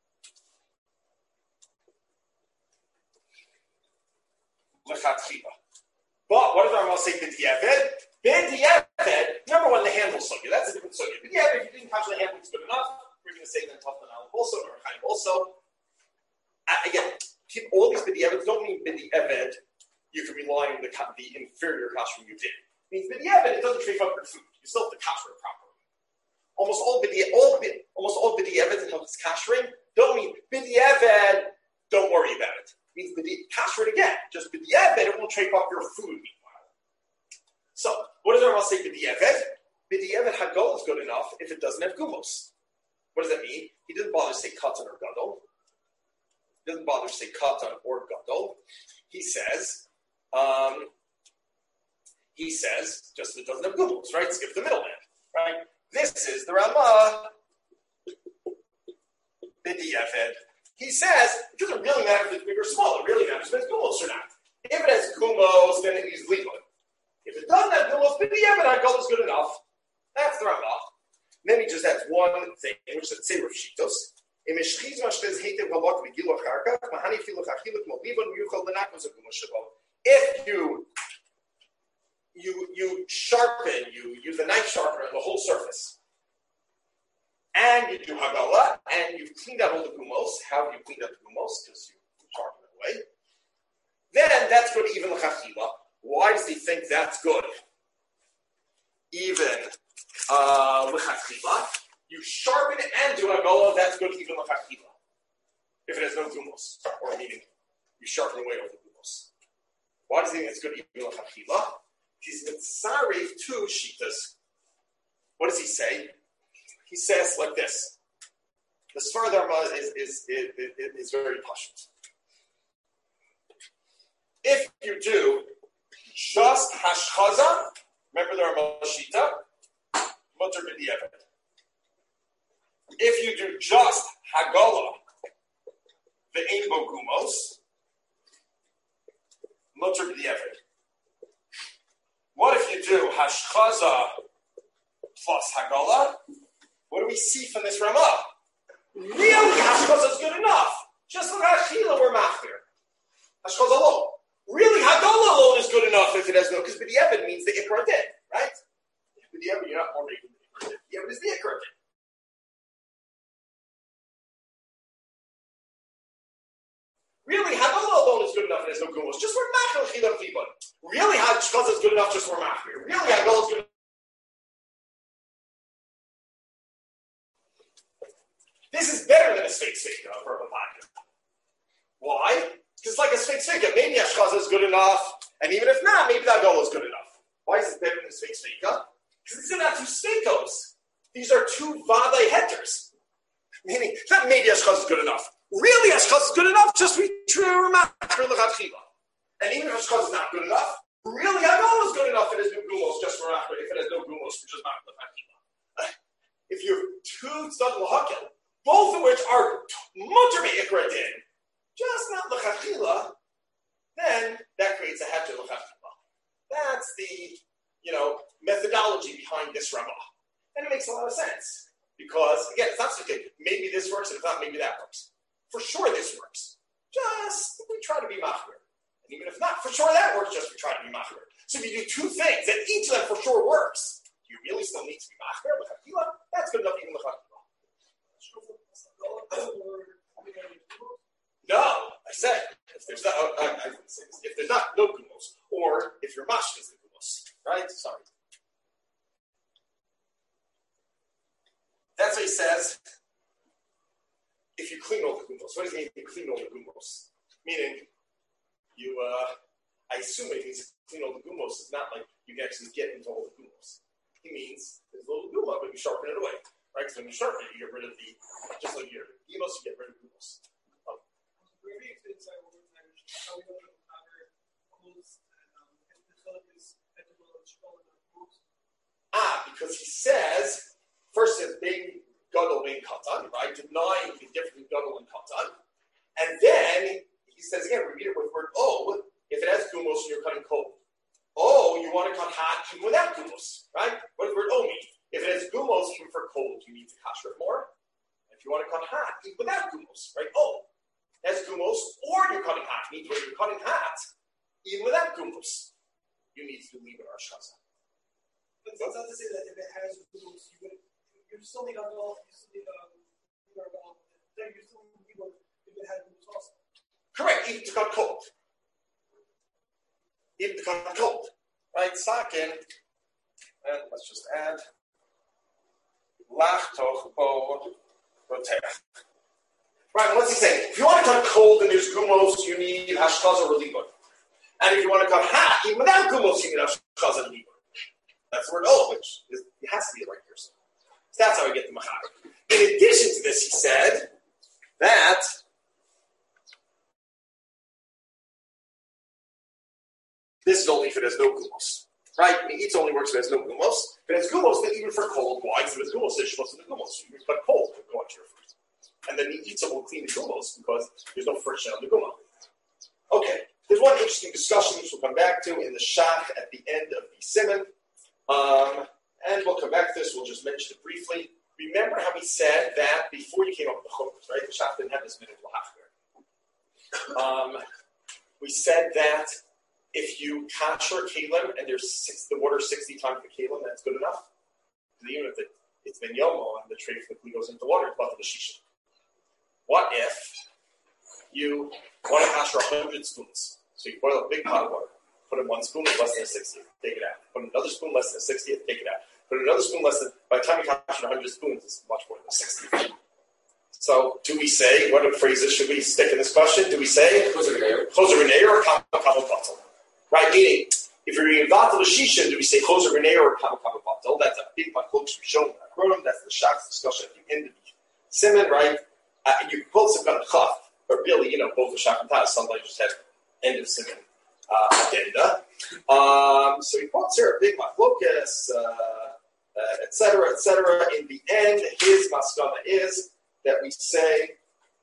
Lechatchila. But what does Rambam say? B'diavad. B'diavad. Number one, the handle sugya. That's a different sugya. B'diavad, if you didn't touch the handle, it's good enough. We're going to say then Taflan Aleph also, or Chaim also. Uh, again, keep all these b'diavad don't mean b'diavad. You can rely on the, the inferior kashrut you did. It means b'diavad, it doesn't treat up your food. You still have to kashrut properly. Almost all b'diavad, all, almost all b'diavad and it's kashrut don't mean b'diavad, don't worry about it. It means kashrut again. Just b'diavad, it won't treat up your food meanwhile. So, what does Rambam say b'diavad? B'diavad hagol is good enough if it doesn't have gumos. What does that mean? He didn't bother to say katan or gadol. He doesn't bother to say katan or gadol. He says, um, he says, just that it doesn't have gumos, right? Skip the middleman, right? This is the Ramah b'diavad. He says, it doesn't really matter if it's big or small. It really matters if it's gumos or not. If it has gumos, then it needs liban. If it doesn't have gumos, b'diavad hagol is good enough. That's the Ramah. Then he just adds one thing, which is the Sefer of Shitos. If you you you sharpen, you use a knife sharpener on the whole surface, and you do Hagala, and you've cleaned out all the gumos. How have you cleaned out the gumos? Because you sharpen it away. Then that's good even l'chachila. Why does he think that's good? Even uh, l'chachila. You sharpen it and do Hagala, that's good even l'chachila. If it has no gumos, or meaning you sharpen away all the gumos. Why does he think it's good even l'chachila? He's mitzaref two shitas. What does he say? He says like this. The Sfar Dharma is, is, is, is, is very pashut. If you do just hashchaza, remember the Rama Shita, mutter b'diavad. If you do just hagala, the einbo gumos, mutter b'diavad. What if you do hashchaza plus hagala? What do we see from this Ramah? Really, hashchaza is good enough. Just like hashchila, we're machmir. Hashchaza alone. Really, hagala alone is good enough if it has no, because b'diavad means the ikra din, right? B'diavad, you're not more making the ikra din. B'diavad is the ikra din. Really, hagala alone is good enough if it has no gumos. Just we're machmir chilam chibon. Really, hashchaza is good enough just for machmir. Really, hagala is good enough. This is better than a sfeik sfeika for a vodka. Why? Because like a sfeik sfeika, maybe hashchaza is good enough, and even if not, maybe the hagala is good enough. Why is it better than a sfeik sfeika? Because it's not two sfeikos. These are two Vadai headers. Meaning, not maybe Ashchaz is good enough. Really, Ashchaz is good enough, just we true Machmer L'Chadchila. And even if Ashchaz is not good enough, really Agol is good enough if it has no Gumos, just for Machmer, if it has no Gumos, for just Machmer L'Chadchila. If you have two Tzad L'Hakel, both of which are Mutter Me'ikra Din, just not L'Chadchila, then that creates a Heter L'Chadchila. That's the, you know, methodology behind this Ramah. And it makes a lot of sense. Because, again, it's not so good. Maybe this works, and if not, maybe that works. For sure this works. Just, we try to be machmer. And even if not, for sure that works, just we try to be machmer. So if you do two things, and each of them for sure works, do you really still need to be machmer? That's good enough even l'chakila. No, I said, if there's not, uh, I, I didn't say this, if there's not no gumos, or if your mash is the gumos, right? Sorry. That's what he says. If you clean all the gumos, what does it mean to clean all the gumos? Meaning, you, uh, I assume it means clean all the gumos is not like you can actually get into all the gumos. He means there's a little guma, but you sharpen it away, right? Because when you sharpen it, you get rid of the, just like your gumos, you get rid of gumos. Um, ah, because he says. First says being gadol being katan, right? Denying the difference between gadol and katan. And then he says again, we read it with the word oh, if it has gumos and you're cutting cold. Oh, you want to cut hot even without gumos, right? What does the word oh mean? If it has gumos even for cold, you need to kasher it more. If you want to cut hot, even without gumos, right? Oh, it has gumos or you're cutting hot. Means when you're cutting hot, even without gumos, you need to leave it Ashchaz. But it's not to say that if it has gumos, you would. You still need alcohol, you still need um, alcohol. Then you still need one if it had glucose also. Correct, even to cut cold. Even to cut cold. Right, Sakin, and let's just add Lach toch bo rotech. Right, what's he saying? If you want to cut cold and there's gumos, you need Hashchaz or Libor. And if you want to cut hot, even without gumos, you need Hashchaz and Libor. That's the word oh, which is, it has to be the right person. So that's how we get the Machaber. In addition to this, he said that this is only if it has no gumos. Right? I mean, eats only works if it has no gumos. If it has gumos, then even for cold, why? Because if it has gumos, it's supposed to be gumos. You can cut cold to go onto your food. And then the eats will clean the gumos because there's no friction on the guma. Okay. There's one interesting discussion which we'll come back to in the Shach at the end of the Siman. Um, And we'll come back to this. We'll just mention it briefly. Remember how we said that before you came up with the Chokos, right? The Shach didn't have this minute L'Hachmer. Um We said that if you kasher kelim and there's six, the water sixty times the kelim, that's good enough. Even if it, it's been yomo and the tray quickly goes into water, it's but the shisha. What if you want to kasher one hundred spoons? So you boil a big pot of water. Put in one spoon less than a sixtieth, take it out. Put in another spoon less than a sixtieth, take it out. Put in another spoon less than, by the time you count one hundred spoons, it's much more than a sixtieth. So, do we say, what phrases should we stick in this question? Do we say, Choser Renei or Kama Kama Batal? Right, meaning, if you're reading Batal Shisha, do we say Choser Renei or Kama Kama Batal? That's a big part of we've shown in our program. That's the Shach's discussion at the end of the Siman, right? Uh, you can call this a kind of Chaf, but really, you know, both the Shach and Taz, somebody just had end of Siman. Uh, agenda. Um, so he quotes here a big machlokas, uh, uh, et cetera, et cetera. In the end, his maskana is that we say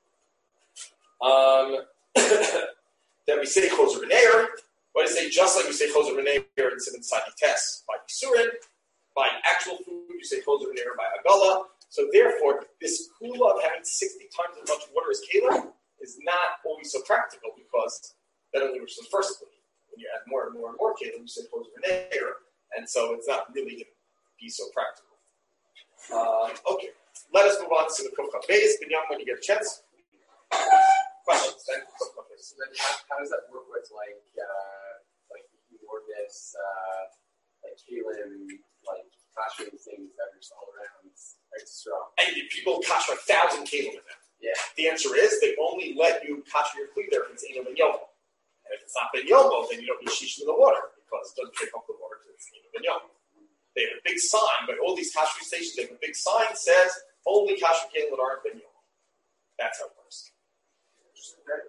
um, that we say choser b'neir. What do you say? Just like we say choser b'neir in Siman Sadi Tes by Yisurin, by actual food, you say choser b'neir by Agala. So therefore, this kula of having sixty times as much water as Kela is not always so practical because that only works the first one. When you add more and more and more kelim, you say choser b'neir, and so it's not really going to be so practical. Um, okay, let us move on to the Kufcha Beis. Binyam, when you get a chance. Questions? Then Kufcha Beis. So then, how, how does that work with like, uh, like more this, uh, like kelim, like kashering things that are just all around, right? Strong. And people kasher a thousand kelim with them. Yeah. The answer is they only let you kasher your kli there if it's elam and yomo. And if it's not ben yomo, then you don't need shishim in the water because it doesn't take up the water to it's elam ben yomo. They have a big sign, but all these kashrut stations, they have a big sign that says only kashrut kelim l'darim ben yom. That's how it works. Just that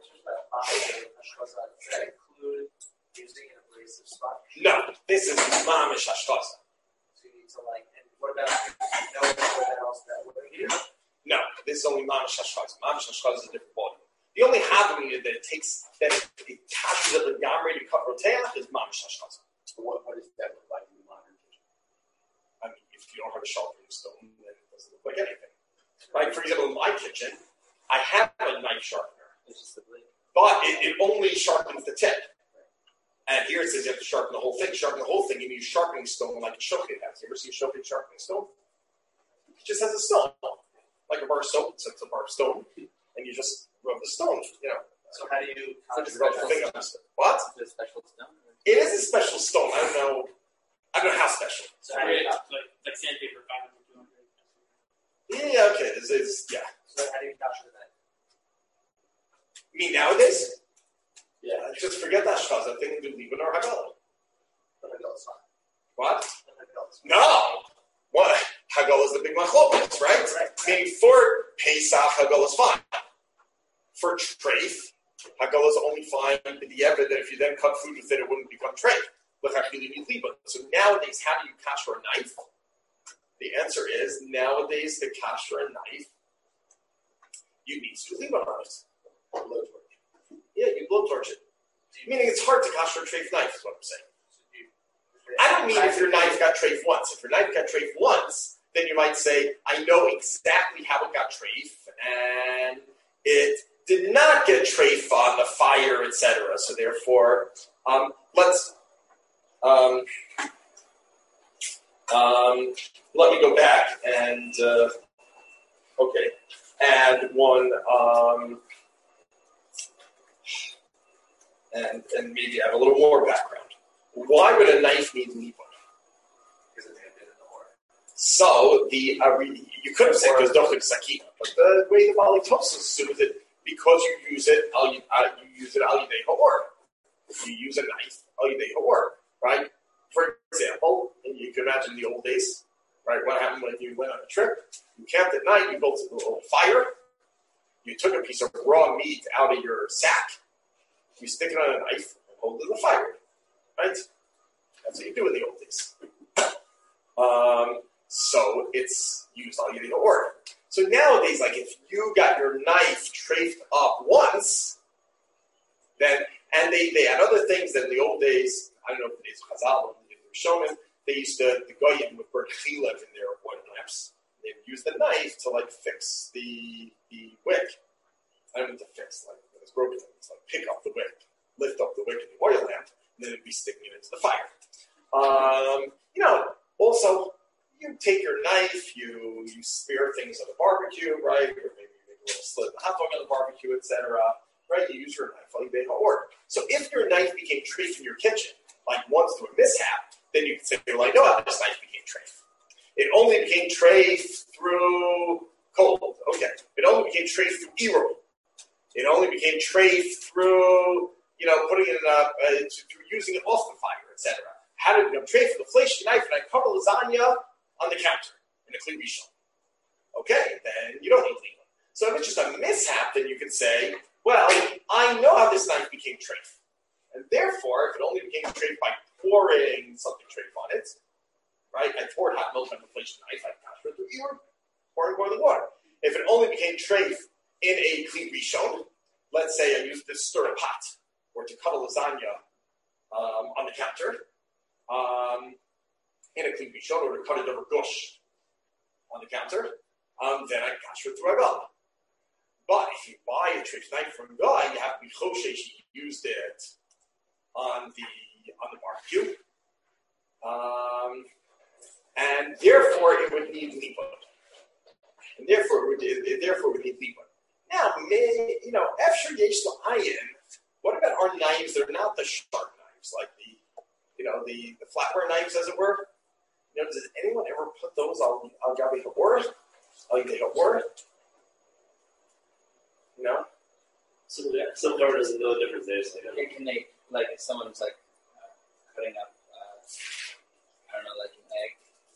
include using an abrasive spot. No, this is mamish hashkaza. So you need to like, and what about no what else that would here? No, this is only mamish hashkaza. Mamish hashkaza is a different body. The only having that it takes that it touches the yamri to cut roteach is mamish hashkaza. So what, what does that look like in the modern kitchen? I mean, if you don't have a sharpening stone, then it doesn't look like anything. Like, for example, in my kitchen, I have a knife sharpener, It's just a blade. but it, it only sharpens the tip. And here it says you have to sharpen the whole thing. Sharpen the whole thing, you need a sharpening stone like a shochet has. You ever see a shochet sharpening stone? It just has a stone, like a bar of soap. So it's a bar of stone, and you just rub the stone, you know. So how do you So just rub the thing on the stone. What? Is it a special stone? It is a special stone. I don't know. I don't know how special. so how do you Like, like sandpaper, five hundred, two hundred. Yeah, okay. It's, it's yeah. so how do you capture that? You mean nowadays? Yeah. Just forget that shkaz. I think we leave it or hagala. The Haggalah's fine. What? The Haggalah's fine. No. What? Hagala is the big machlokes, right? Right. Meaning for Pesach, Hagala is fine. For treif, Hagala is only fine in the evidence that if you then cut food with it, it wouldn't become treif. So nowadays, how do you kasher a knife? The answer is nowadays, to kasher a knife, you need to leave on it. Yeah, you blowtorch it. Meaning it's hard to kasher a treif knife, is what I'm saying. I don't mean if your knife got treif once. If your knife got treif once, then you might say, I know exactly how it got treif, and it did not get treif on the fire, et cetera. So therefore, um, let's um, um, let me go back and uh, okay, add one um, and and maybe add a little more background. Why would a knife need leaf on it? Because it's in the water. So the uh, you could have said because dochik sakina, but the way the Bali Tosa assumes it because you use it, al you use it al yidei ha'or. If you use a knife, al yidei ha'or, right? For example, and you can imagine the old days, right? What happened when you went on a trip? You camped at night. You built a little fire. You took a piece of raw meat out of your sack. You stick it on a knife and hold it in the fire. Right? That's what you do in the old days. Um, so it's used all getting to work. So nowadays, like if you got your knife traced up once, then and they, they had other things that in the old days, I don't know if it's Chazal or Rishonim, they used to the goyim would burn chilev in their oil lamps. They'd use the knife to like fix the the wick. I don't mean to fix like when it's broken. It's like pick up the wick, lift up the wick in the oil lamp. And then it'd be sticking it into the fire. Um, you know, also, you take your knife, you you spear things on the barbecue, right? Or maybe you make a little slit in the hot dog on the barbecue, et cetera. Right? You use your knife while you make an order. So if your knife became treif in your kitchen, like once through a mishap, then you can say, well, I know how this knife became treif. It only became treif through cold. Okay. It only became treif through Eero. It only became treif through you know, putting it in a, uh, through using it off the fire, et cetera. How did you know, trade for the flesh knife and I cover lasagna on the counter in a clean rishon? Okay, then you don't need clean one. So if it's just a mishap, then you can say, well, I know how this knife became treif. And therefore, if it only became treif by pouring something treif on it, right? I poured hot milk on the flesh knife, I passed it through your pouring boiling water. If it only became treif in a clean rishon, let's say I used this stir pot, or to cut a lasagna um, on the counter, um, in a clean rishon, or to cut it over gush on the counter, um, then I kasher through Hagala. But if you buy a treif knife from a guy, you have to be choshesh you used it on the on the barbecue, um, and therefore it would need lipa, and therefore it would it, therefore it would need lipa. Now, may, you know, efshar yesh la'ayin. What about our knives that are not the sharp knives, like the, you know, the, the flatware knives, as it were? You know, does anyone ever put those on al gabi ha'or? Al yidei ha'or? No? So, yeah, some government doesn't know the difference there. So Yeah, can they, like, if someone's, like, uh, cutting up, uh, I don't know, like an egg,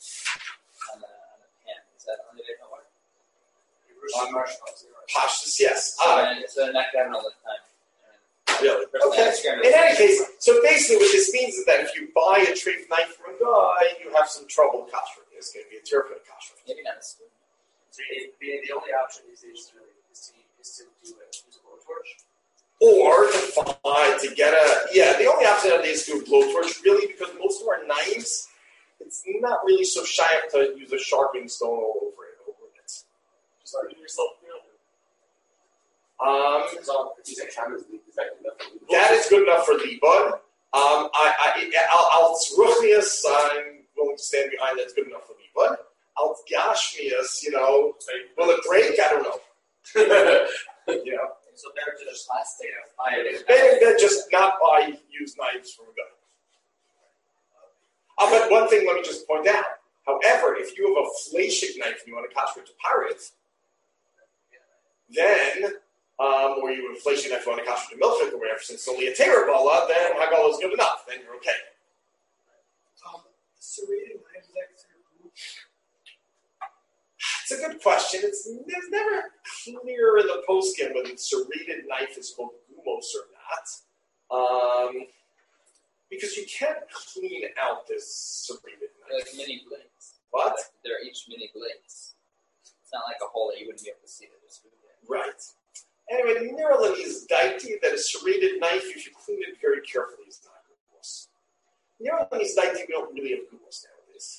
Um, Pashtus, yes. So, Uh, then, so then that can happen all the time. really? Personally, Okay. I scramble In the any same. case, so basically what this means is that if you buy a treif knife from a guy, you have some trouble with kashrut. It's going to be a terrible kashrut. Maybe not. So it, the, the only option these days is, really, is, to, is to do a use a blowtorch. Or to find, to get a, yeah, the only option nowadays is to do a blowtorch, really, because most of our knives, it's not really so shy to use a sharpening stone all over it. Over it. Just like yourself, you know. Um, It's all, if you say China is is that enough? that is good enough for Libud. Um, I, I, Al, Al Tzruchnius, I'm willing to stand behind that's good enough for Libud. Al Gashmius, you know, will it break? I don't know. You know, So better to just Last day of fire. better than just not buy used knives from a guy. Uh, but one thing, let me just point out. However, if you have a fleshik knife and you want to castrate to pirate, then, um, or you have a fleshik knife and you want to castrate to milchik or whatever, since it's only a terabala, then Hagala is good enough. Then you're okay. Um, serrated knives, is that considered glue? It's a good question. It's, it's never clear in the postskin whether the serrated knife is called gumos or not. Um, because you can't clean out this serrated They're knife. like mini blades. What? They're each mini blades. It's not like a hole that you wouldn't be able to see that there's food there. Right. Anyway, the Niralan is daiti that a serrated knife, if you clean it very carefully, is not gumos. Niralan is daiti, we don't really have gumos nowadays.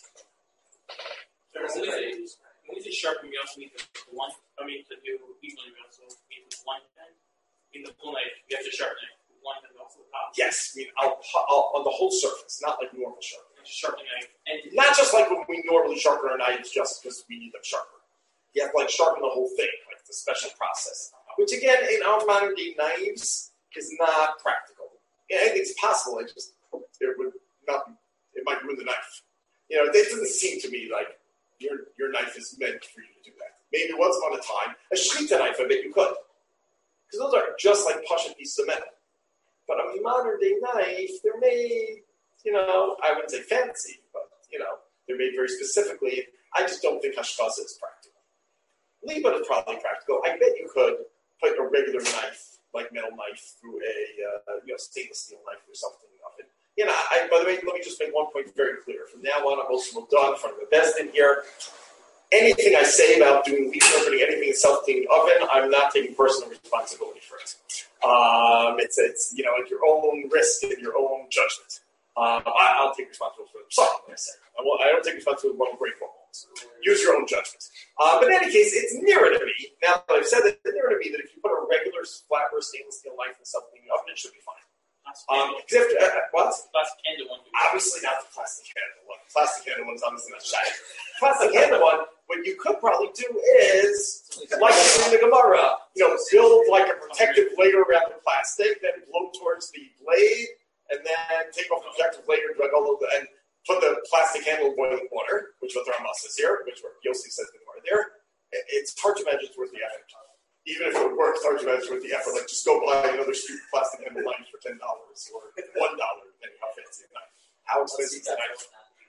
There's a when we say sharpen, we also need to one. I mean, to do evenly, we also need with one end. In the full knife, you have to sharpen it with one end also the top. Yes, I mean, I'll, I'll, on the whole surface, not like normal sharpening. Sharpen knife. And Not just like when we normally sharpen our knives just because we need them sharper. You have to like sharpen the whole thing, like the special process. Which again, in our modern day knives, is not practical. Yeah, it's possible, it just, it would not, it might ruin the knife. You know, it doesn't seem to me like your your knife is meant for you to do that. Maybe once upon a time, a shechita knife, I bet you could. Because those are just like pashut pieces of metal. But a modern day knife, they're made, you know, I wouldn't say fancy, but, you know, they're made very specifically. I just don't think hashkaza is practical. Libud is probably practical. I bet you could put a regular knife, like metal knife, through a uh, you know stainless steel knife or something of it. You know, I, by the way, let me just make one point very clear. From now on, I'm also done in front of the best in here. Anything I say about doing leaf opening, anything in self-cleaning oven, I'm not taking personal responsibility for it. Um, it's, it's, you know, at your own risk and your own judgment. Um, I, I'll take responsibility for it. Sorry, what I said. I, will, I don't take responsibility for one great one. Use your own judgment. Uh, but in any case, it's nearer to me, now that I've said it, it's nearer to me that if you put a regular flat or stainless steel knife in self-cleaning oven, it should be fine. Um, because after, uh, what? plastic handle one. Obviously not the plastic handle one. Plastic handle one's obviously not shy. Plastic handle one, what you could probably do is, like in the Gemara, you know, build like a protective layer around the plastic, then blow towards the blade, and then take off the protective layer, drag all over, and put the plastic handle in boiling water, which what the Ramas is here, which what Yossi says in the Gemara there. It's hard to imagine it's worth the effort. Even if it works, it's hard to imagine it's worth the effort. Like, just go buy another stupid plastic handle knife for ten dollars or one dollar, depending how fancy the knife. How expensive is the knife?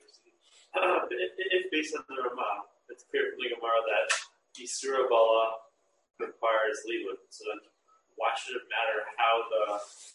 Uh, it, it, it's based on the Ramah. It's clear from the Gemara that Yisura Bala requires Libud. So then, why should it matter how the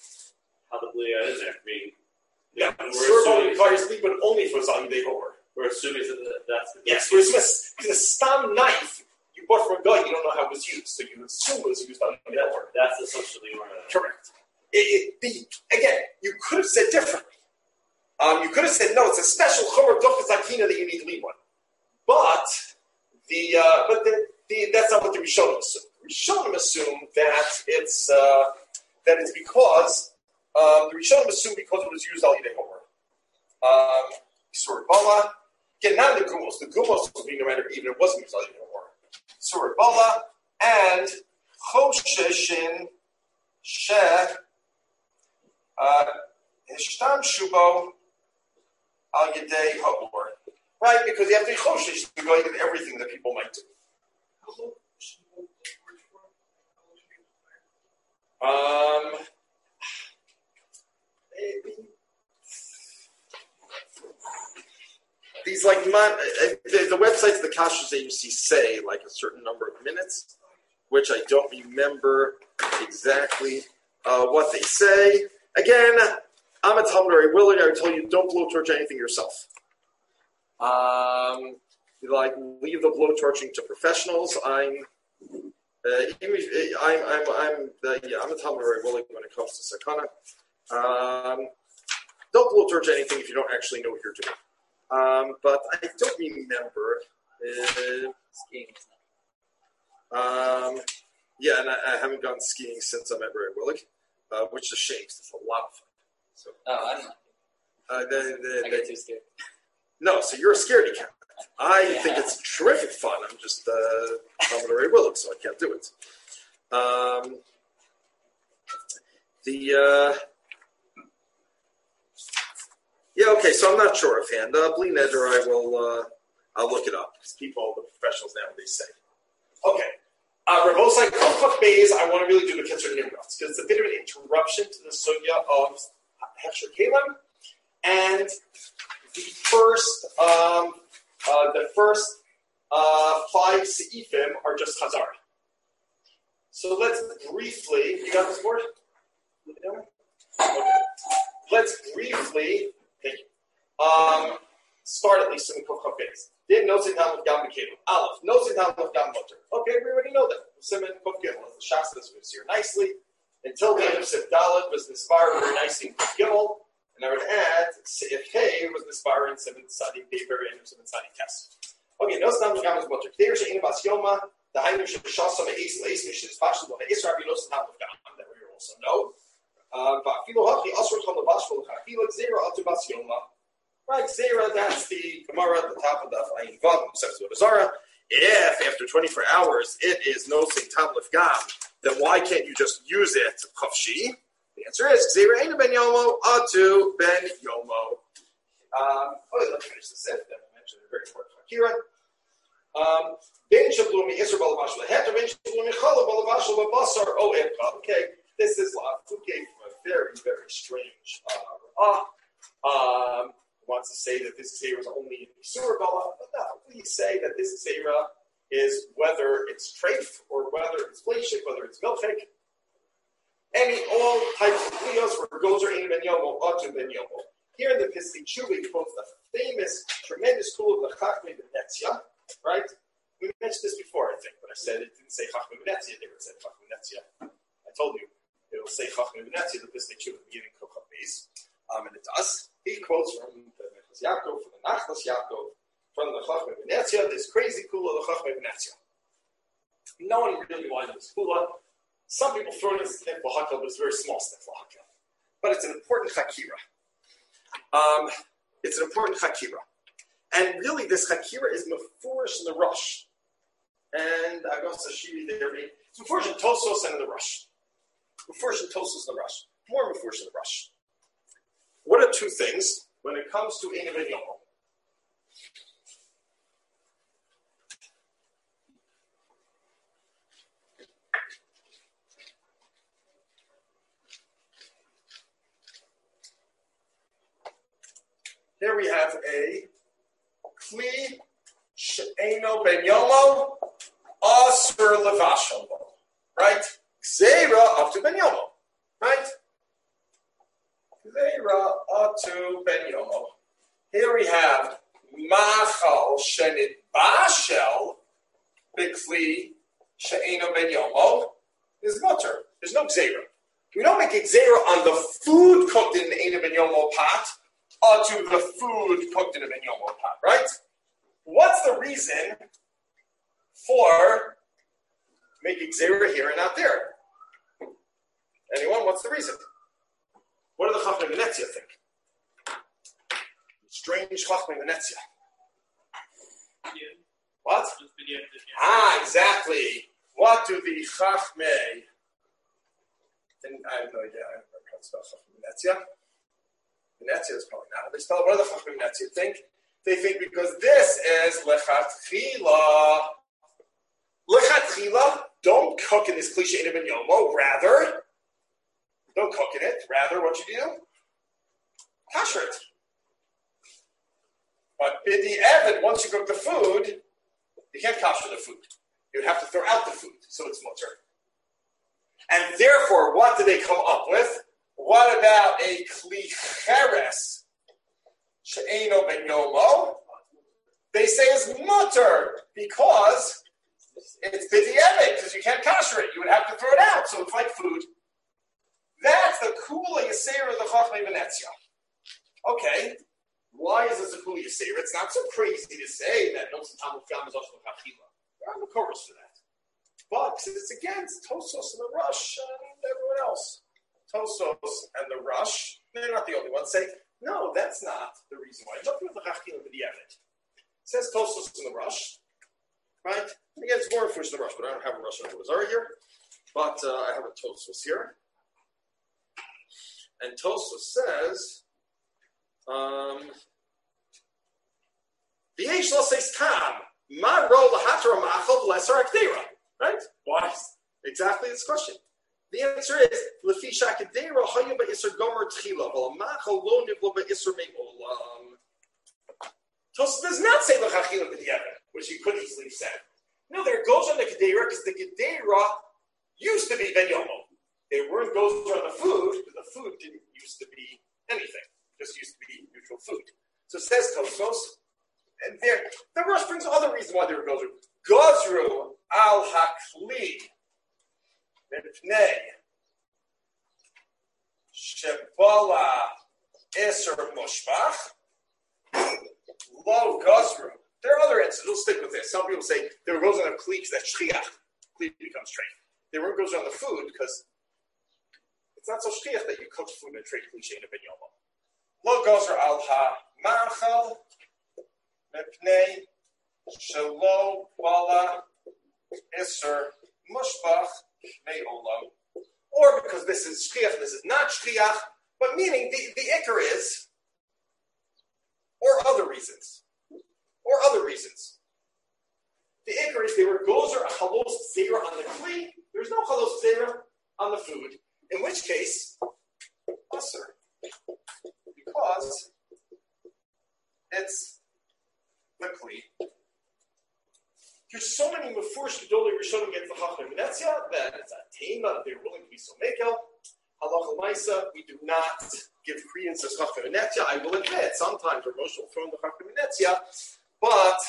how the Blia is there? I mean, Yeah, we're Surabali assuming, requires sleep, but only for Zalidei Hor. we're assuming that that's the Yes, whereas because a stam knife you bought from a guy, you don't know how it was used, so you assume it was used on the network. That's the assumption the Gemara. Correct. It, it, the, again, you could have said differently. Um, you could have said, no, it's a special chomer dochas akina that you need to leave one. But the uh, but the, the that's not what the Rishonim assume. Rishonim assume that it's uh, that it's because um, the Rishonim assume because it was used al yidei homer. Um, Surah Bala. Again, not in the Gumos. The Gumos would be no matter even if it wasn't used al yidei homer. Surah Bala and Chosheshin She Hishtam Shubo Al Yidei Homer. Right, because you have to be choshesh to go into everything that people might do. Um, these like man, the, the websites, the kashas that you see say like a certain number of minutes. which I don't remember exactly uh, what they say. Again, I'm a Talmud Ari Willig. I told you don't blowtorch anything yourself. Um, like leave the blowtorching to professionals. I'm, uh, I'm, I'm, I'm, the, yeah, I'm a Talmud Ari Willig when it comes to sakana. Um, don't blowtorch anything if you don't actually know what you're doing. Um, but I don't remember. Uh, Skiing is um, yeah, and I, I haven't gone skiing since I'm at Ray Willig, uh, which is a shame because it's a lot of fun. So, not. Oh, I don't know. uh, the, the, I the, get too scared. no, so you're a scaredy cat. I Yeah. think it's terrific fun. I'm just uh, I'm at Ray Willig, so I can't do it. Um, the uh, yeah, okay. So I'm not sure offhand. Uh, Bli Neder, I will. Uh, I'll look it up because people, the professionals nowadays say. Okay. Uh, Rabosai Kofach Bays, I want to really do the Kitzur Nimrods because it's a bit of an interruption to the sugya of Hechsher Kalim. And the first, um, uh, the first uh, five Seifim are just Chazar. So let's briefly, you got this board? Okay. Let's briefly, thank you, um, start at least in Kofach Bays. Did Nosin Talmud Gam B'Kelim. Aleph. Nosin Talmud Gam Mutter. Okay, we already know that. Simon Kuf Gimel. The Shasta was here nicely. Until the end of Sif Dalet was inspired very nicely in Kuf Gimel. And I would add, if Hey was inspired in Simon Tzadi, the very end of Simon Tzadi Test. Okay, Nosin Talmud Gam Mutter. There is a Bas Yoma, the Hainu Shashasa Me'es Leis Mishis Bashel, the Israel Nosin Talmud Gam, that we also know. But Filo Hachi Asr Talmud Bashel, Filo Zera Atu Bas Yoma. Right, Zera, that's the Gemara at the top of the Ayin Vav, says to Zara. If after twenty-four hours it is no Saint Tamlif Gam, then why can't you just use it Chafshi? The answer is Zera Eina Ben Yomo Atu Ben Yomo. Um, oh, let's finish this set. Then I mentioned a very important Hakira. Um, Ben Shablumi Isra Balavash Lehet, Ben Shablumi Chala Balavash Lavasar O Epka. Okay, this is who gave a very, very strange uh, um wants to say that this Xera is only in Surah Bala, but no, we say that this Xera is whether it's treif or whether it's fleshik, whether it's milchik, any all types of leos where goes are in ben yomo, atu ben yomo. Here in the Pisti Tshuva, he quotes the famous, tremendous school of the Chachmei Venetzia, right? We mentioned this before, I think, but I said it didn't say Chachmei Venetzia, they would say Chachmei Venetzia. I told you, it will say Chachmei Venetzia, the Pisti Tshuva, beginning of Kochab Beis, um, and it does. He quotes from the Nechas Yaakov, from the Nachlas Yaakov, from the Chachmei Venetzia, this crazy kula, the Chachmei Venetzia. No one really wanted this kula. Some people throw in a step lahakel, but it's a very small step lahakel. But it's an important chakira. Um, it's an important chakira. And really, this chakira is mefurish in the rush. And I go to Shiri there. It's mefurish in Tosos and in the rush. Mefurish in Tosos and the rush. More mefurish in the rush. What are two things when it comes to Eina Ben Yomo? Here we have a Kli She'eino Ben Yomo Asur Levashel, right? Xera up to Ben Yomo, right? Xera atu ben yomo. Here we have machal shenit bashel bikli she'eno ben yomo is mutter. There's no xera. We don't make a xera on the food cooked in an ena ben yomo pot atu the food cooked in a ben yomo pot, right? What's the reason for making xera here and not there? Anyone? What's the reason? What do the Chachmei Venetzia think? Strange Chachmei Venetzia. What? Ah, exactly. What do the Chachmei? I have no idea. I don't know how to spell Chachmei Venetzia. Venetzia is probably not. They spell what do the Chachmei Venetzia think? They think because this is lechatchila. Lechatchila, don't cook in this cliche in ben yomo. Rather, don't cook in it. Rather, what you do? Kasher it. But in the Evid, once you cook the food, you can't kasher the food. You would have to throw out the food, so it's mutter. And therefore, what do they come up with? What about a kli cheres she'eino ben yomo? They say it's mutter because it's b'di'evet, because you can't kasher it. You would have to throw it out, so it's like food. That's the kula yisera of the Chachmei Venetzia. Okay, why is this a kula yisera? It's not so crazy to say that no Tamil Gam is also kachila. There are no chorus for that. But it's against Tosos and the Rush and everyone else. Tosos and the Rush, they're not the only ones. Say, no, that's not the reason why. Nothing with the Chachila B'di'evet. It says Tosos and the Rush, right? Again, it's more information in the Rush, but I don't have a Rush on Avodah here. But uh, I have a Tosos here. And Tosos says, um, V'yesh lo seis tam, ma ro l'hatra ma'achol v'leser akdera. Right? Why? Exactly this question. The answer is Lefi Shakadera Hayim Ba'Isr Gomer Tchila V'Lamachal Lo Nivlo Ba'Isr Me'olam. Tosfos does not say L'Chachila B'Di'evet, which he could easily have said. No, there goes on the Kedera because the Kedera used to be Ben Yomo. There weren't goes on the food because the food didn't used to be anything. Just used to be neutral food. So it says Tosfos, and there the Rush brings other reasons why there were goes. Gozru al hakli mipnei shebala eser mushbach lo gozru. There are other answers. We'll stick with this. Some people say there goes on a kli because that shchiach kli becomes treif. There won't goes on the food because it's not so shchiach that you cook food and treif kli she'ena ben yomo. Lo gozru al ha machal mipnei Shelo wala iser mushbach me'olam, or because this is shchiach, this is not shchiach, but meaning the, the ikar is, or other reasons, or other reasons. The ikar is they were gozer a chalos zera on the kli. There's no chalos zera on the food, in which case, usher, because it's the kli. There's so many mefurish gedolei rishonim against the Chachmei Venetzia that it's a tema. They're willing to be so mekel. Halacha Maisa, we do not give credence to Chachmei Venetzia. I will admit, sometimes we're emotional from the Chachmei Venetzia, but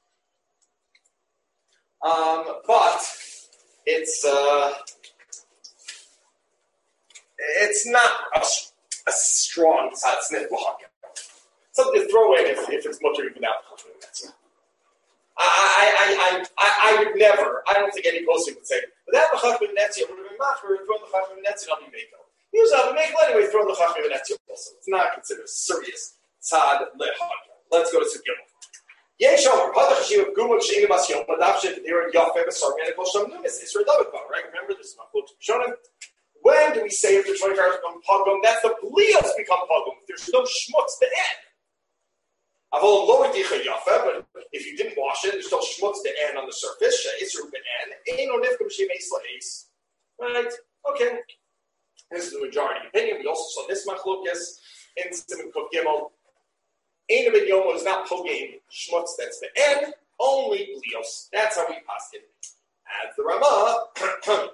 um, but it's uh, it's not a, a strong tzatzit l'hakim. Something to throw in if, if it's much even out the Chachmei Venetzia. I, I, I, I, I would never, I don't think any posting would say, but that the Chachmei Venetzia would have been machmer, throw in the Chachmei Venetzia, and I'll be mekel. Use I'll be mekel anyway, throw in the Chachmei Venetzia also. It's not considered serious. Tzad lehagya. Let's go to Sugimel. Yesh Omer, Padach Hashiv of Gumot She'ina Bas Yom, Madav Shev Dira Yafeh B'Sar Menikol Sham Numis, Isra David Bar, right? Remember, this is my quote to Shonim. When do we say if the twenty-four hours become pogrom? That's the blios become pogrom. There's no schmutz to end. But if you didn't wash it, there's still schmutz to end on the surface. Right? Okay. This is the majority opinion. We also saw this machlokas in Simon Kuf Gimel. Ein ben yomo is not pogim schmutz. That's the end. Only blios. That's how we passed it. Adds the Ramah.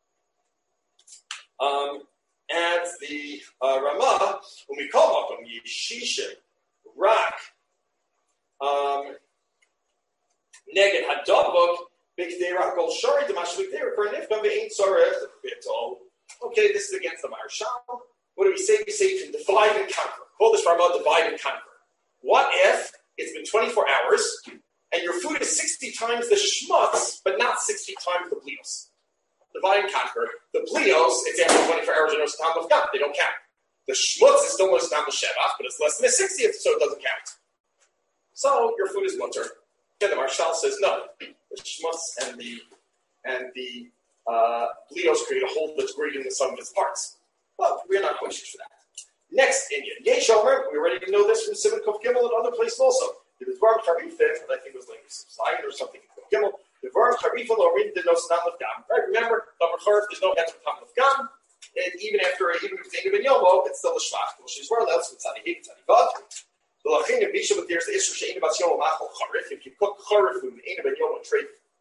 um, adds the uh, Ramah. When we call makom yeshishim rak. Um, Neged hadabuk b'kdeirach kol shari demashlik deir karnifkam ve'ein tzarech b'tol. Okay, this is against the Maharshal. What do we say? We say you can divide and conquer. Call this Ramah divide and conquer. What if it's been twenty-four hours and your food is sixty times the schmutz, but not sixty times the blios? Divide and conquer. The blios, it's after twenty-four hours of no stam of gam. They don't count. The schmutz is still no stam of shevach, but it's less than a sixtieth, so it doesn't count. So your food is mutter. Then the Marshal says no. The shmutz and the and the uh, blios create a hole that's greater than the sum of its parts. Well, we're not kosher for that. Next Indian, Yesh Omer. We already know this from Simon Kuf Gimel and other places also. The Dvar Charifin, and I think it was like slide or something in Kuf Gimel. The Dvar Charifin Lorin did no stam of gam. Right? Remember, Davar Charif, there's no heter tam of gam. And even after even if it's Ein ben yomo, it's still a shvach. Well, she's well else with tzaddik tzaddikat. If you cook charif food, ain't ben yomo treif,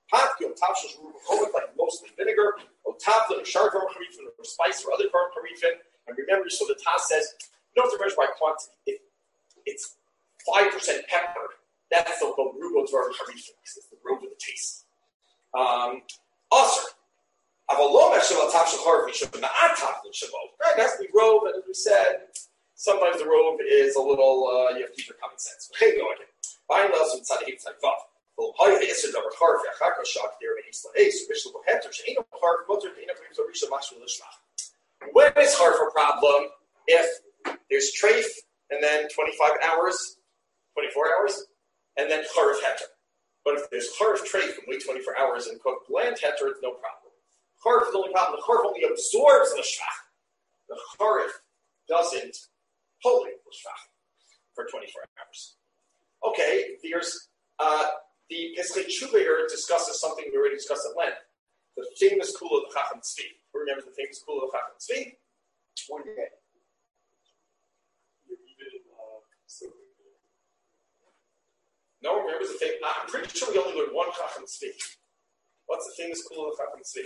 Pot, you tafshel shruba like mostly vinegar, or taflin, or shar garam harifin, or spice, or other garam harifin. And remember, so the Taz says, you don't have to measure by quantity. If it's five percent pepper, that's the rubo garam harifin, because it's the root of the taste. Um, also, avalom eshel tafshel harifin shabbat ma'at taflin shabbat. Right, that's the robe, and as we said, sometimes the robe is a little, uh, you have to use your common sense. Okay, go again. Buying less than tzad eight tzad vav. Well, how you answer the harf yachaka shak there in Isla Ace, which will have to change a harf, but there's enough to reach a mashal lishmach. When is harf a problem? If there's treif and then twenty-five hours, twenty-four hours, and then harf heter. But if there's harf treif and wait twenty-four hours and cook bland heter, it's no problem. Harf is the only problem. The harf only absorbs lishmach. The harf doesn't hold it lishmach for twenty-four hours. Okay, there's uh, the Pesach Tshuva discusses something we already discussed at length. The famous kula of the Chacham Tzvi. Who remembers the famous kula of the Chacham Tzvi? One day. No one remembers the famous. I'm pretty sure we only learned one Chacham Tzvi. What's the famous kula of the Chacham Tzvi?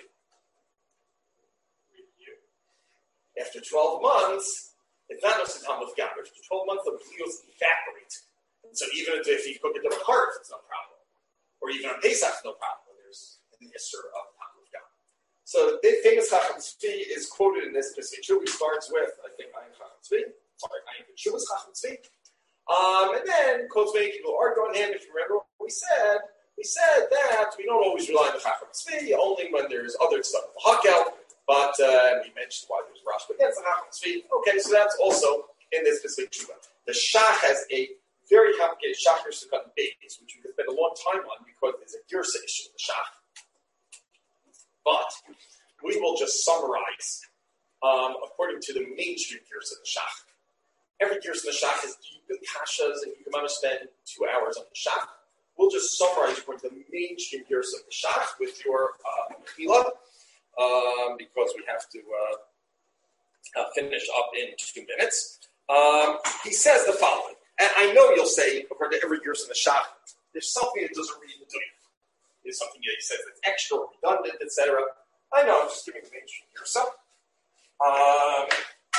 After twelve months, it's not just a time of God. After twelve months, the blios evaporate. So even if you cook it to a heart, it's no problem. Or even on Pesach, it's no problem. There's an Isser of Talmud God. So the famous Chacham Tzvi is quoted in this Pesach. It starts with, I think, Ayin Chacham Tzvi. Sorry, Ayin Tshuva's Chacham Tzvi. Um, and then quotes many people argue on him. If you remember what we said, we said that we don't always rely on the Chacham Tzvi, only when there's other stuff in the Hakel. But uh, we mentioned why there's Rash against the Chacham Tzvi. Okay, so that's also in this Pesach Tshuva. The Shach has a very complicated Shachar Sukkot babies, which we could spend a long time on because there's a Girsa issue with the Shach. But we will just summarize um, according to the mainstream Girsa of the Shach. Every Girsa in the Shach has deep kashas, and you can understand two hours on the Shach. We'll just summarize according to the mainstream Girsa of the Shach with your Mechila, um, because we have to uh, uh, finish up in two minutes. Um, he says the following. And I know you'll say, according to every year in the Shach, there's something that doesn't read into it. There's something that he says that's extra, redundant, et cetera. I know, I'm just giving the mainstream here. So, um,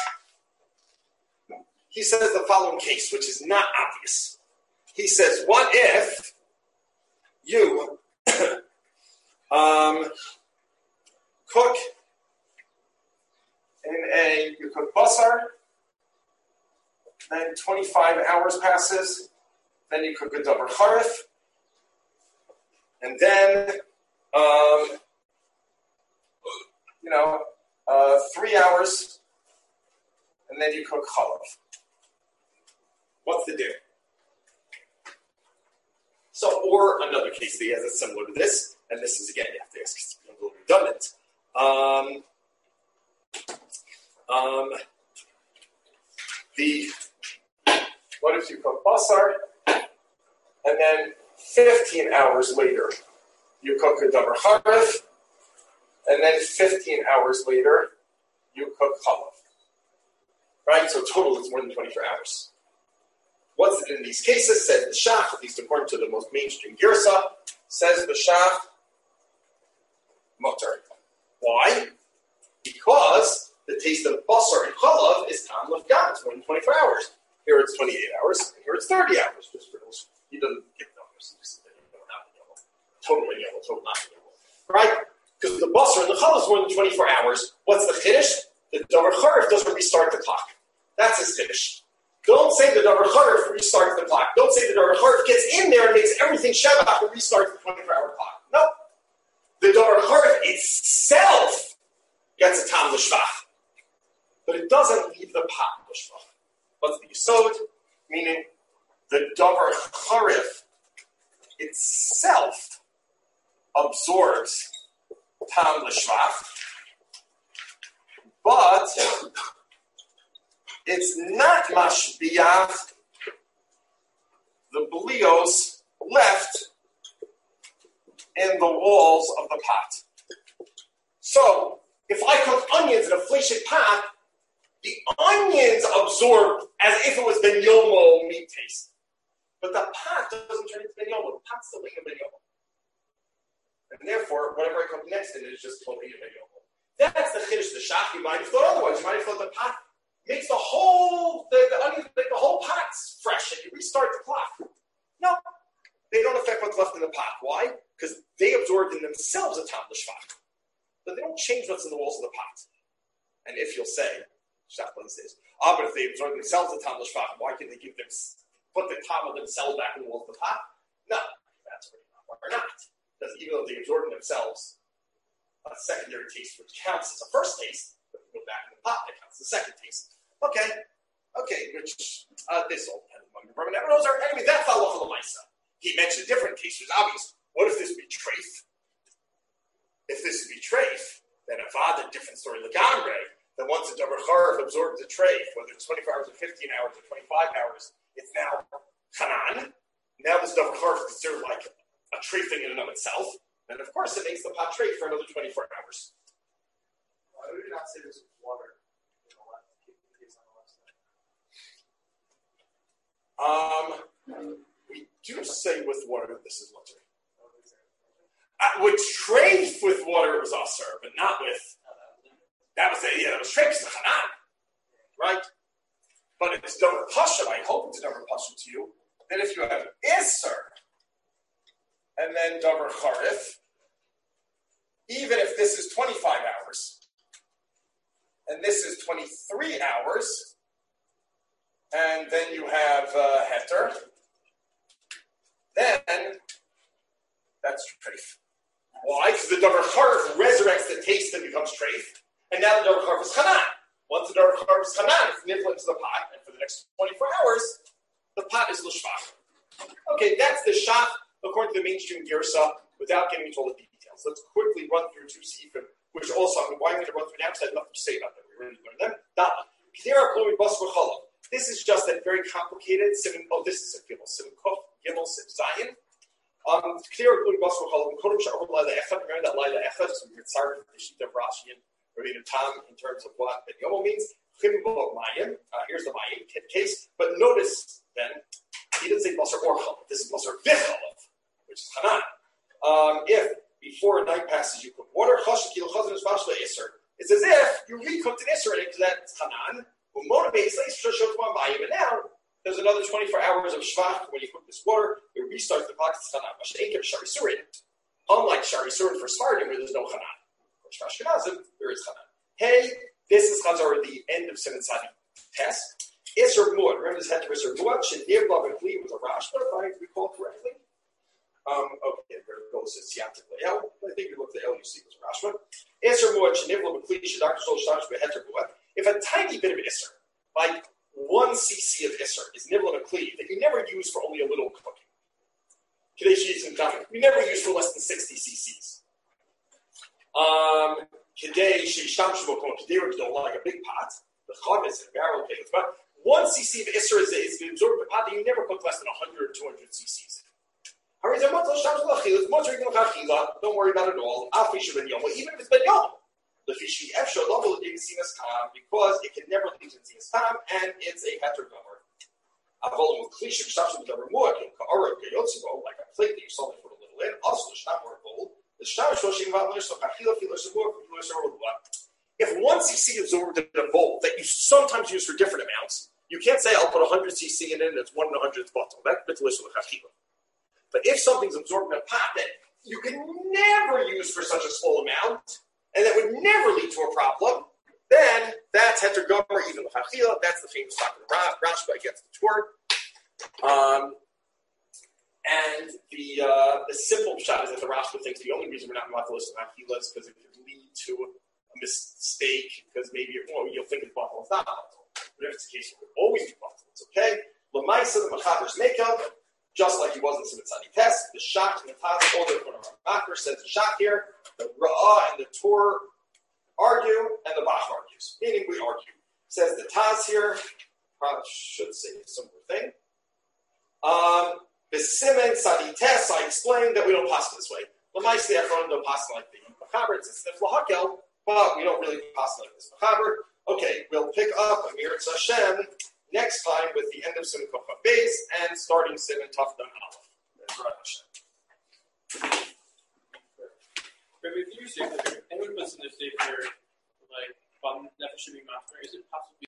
he says the following case, which is not obvious. He says, what if you um, cook in a, you cook basar, then twenty-five hours passes, then you cook a davar charif, and then, um, you know, uh, three hours, and then you cook chalav. What's the deal? So, or another case that he has that's similar to this, and this is again, you have to ask, it's a little redundant. Um, um, the What if you cook basar, and then fifteen hours later, you cook a davar charif, and then fifteen hours later, you cook chalav. Right? So total, it's more than twenty-four hours. What's it in these cases? Says the Shach, at least according to the most mainstream Girsa, says the Shach, mutter. Why? Because the taste of basar and chalav is tam lefgan. It's more than twenty-four hours. Here it's twenty-eight hours, and here it's thirty hours. Just for those, he doesn't give numbers. He just says not yellow. Totally yellow, totally not yellow. Right? Because the basar and the chalav is more than twenty-four hours. What's the chiddush? The davar charif doesn't restart the clock. That's his chiddush. Don't say the davar charif restarts the clock. Don't say the davar charif gets in there and makes everything shabbat and restarts the twenty-four hour clock. No. The davar charif itself gets a tam l'shvach. But it doesn't leave the pot l'shvach. What's the yisod? Meaning, the davar charif itself absorbs tam l'shvach, but it's not mashbiach the blios left in the walls of the pot. So, if I cook onions in a fleshik pot, the onions absorb as if it was ben yomo meat taste. But the pot doesn't turn into ben yomo. The pot's still making ben yomo. And therefore, whatever I cook next in it is just totally available. That's the chiddush. The shach. You might have thought otherwise. You might have thought the pot makes the whole the, the onion, like the whole pot's fresh, and you restart the clock. No, they don't affect what's left in the pot. Why? Because they absorbed in themselves a tam l'shvach. But they don't change what's in the walls of the pot. And if you'll say, Shachlan says, ah, but if they absorb themselves a tam l'shvach, why can't they give them put the tam of themselves back in the walls of the pot? No, that's what not. Why not? Because even though they absorb in themselves a secondary taste, which counts as a first taste, but if you go back in the pot, it counts as a second taste. Okay, okay, which uh, this all depends on the those are anyway. That's halacha l'maisa. He mentioned different cases. Obviously, what if this be treif? If this be treif, then avad a different story. Legamre, then once the davar charav absorbed the treif, whether it's twenty-four hours or fifteen hours or twenty-five hours, it's now chanan. Now this davar charav is considered like a treif thing in and of itself, and of course it makes the pot treif for another twenty-four hours. Why would you not say this is water? Um, we do say with water this is water. Uh, with treif with water it was aser, but not with. That was the yeah, that was treif to chanan, right? But it's davar pasha. I hope it's davar pasha to you. Then if you have iser and then davar charif, even if this is twenty-five hours and this is twenty-three hours. And then you have uh, heter. Then that's treif. Why? Because the davar charif resurrects the taste and becomes treif. And now the davar charif is chanan. Once the davar charif is chanan, it's nifla into the pot. And for the next twenty-four hours, the pot is l'shvach. Okay, that's the shach according to the mainstream girsa without getting into all the details. Let's quickly run through two sifrim, which also, I mean, why am I going to run through now? Because I have nothing to say about them. We already learned them. Dala. K'dera klumi bas v'chalav. This is just that very complicated. Sim, oh, this is a gimel. Sim kof gimel sim zayin. Um, clear including basur chalom. Kodem sha'or laila echad. Remember that laila echad is mitzar the sheet of Rashi and Rabbeinu Tam in terms of what ben yomo means. Chim bo mayim. Here's the mayim case. But notice then he didn't say basur or chalom. This is basur v'chalom, which is chanan. Um, if before night passes you cook water, chashin kilo chazan is vashla iser. It's as if you recooked an iser into that chanan. And now there's another twenty-four hours of shvach when you cook this water. It restarts the clock. Unlike shari surin for Sfardim, where there's no chanan. For Ashkenazim, there is chanan. Hey, this is chazar the end of Simon Sadi test. Isser muad. Remember this heter isser muad. Shenir lav and kli was a rashba, if I recall correctly. Um, okay, there it goes. It's Yantik Le'el. I think you look at the El, you see it was rashba. Isser muad. Shenir lav and kli. Shedak shol shtash beheter muad. If a tiny bit of iser, like one cc of iser, is nibble and a cleave that you never use for only a little cooking, you never use for less than sixty cc's. Um, today, like a big pot, the chavis and barrel thing, it's about one cc of iser is, is absorbed in a pot that you never cook less than one hundred, two hundred cc's. Don't worry about it all. Even if it's ben yom. Because it can never leave in Zinas Tam, and it's a heter gomer. Avolim with klish and shashim gomer muad in ka'ara gayotzibo, like a plate that you saw me put a little in. Also, the shtam or bowl. The shtam shoshim v'amler so kachila filos muad filos muad. If one cc absorbed in a bowl that you sometimes use for different amounts, you can't say I'll put one hundred cc in it and it's one and one hundredth bottle. That's bitlish l'chachila. But if something's absorbed in a pot that you can never use for such a small amount, and that would never lead to a problem, then that's heter gomer, even the chachila. That's the famous talk of the Rashba against the Torah. Um, and the uh, the simple shot is that the Rashba thinks the only reason we're not matalis of chachila is because it could lead to a mistake, because maybe well, you'll think it's bottle, it's not bottle. But if it's the case, it would always be bottle. It's okay. L'maisa, the machaber's makeup, just like he was in the Simatzani test, the shach and the taz, all the Machaber says the shach here. The Ra'ah and the Tur argue, and the Bach argues. Meaning we argue. Says the Taz here, probably should say a similar thing. Um, the Simen Sadi Tes, I explained that we don't pass this way. L'maisi Achron don't pass like the Machaber. It's a Snif L'Hakel, but we don't really pass like this Machaber. Okay, we'll pick up Amir Hashem next time with the end of Simen Kofa Beis and starting Simen Tafdam Aleph. Rabbi, if you're safe, anyone puts in the safer, like, um, nefesh should be matter, is it possible?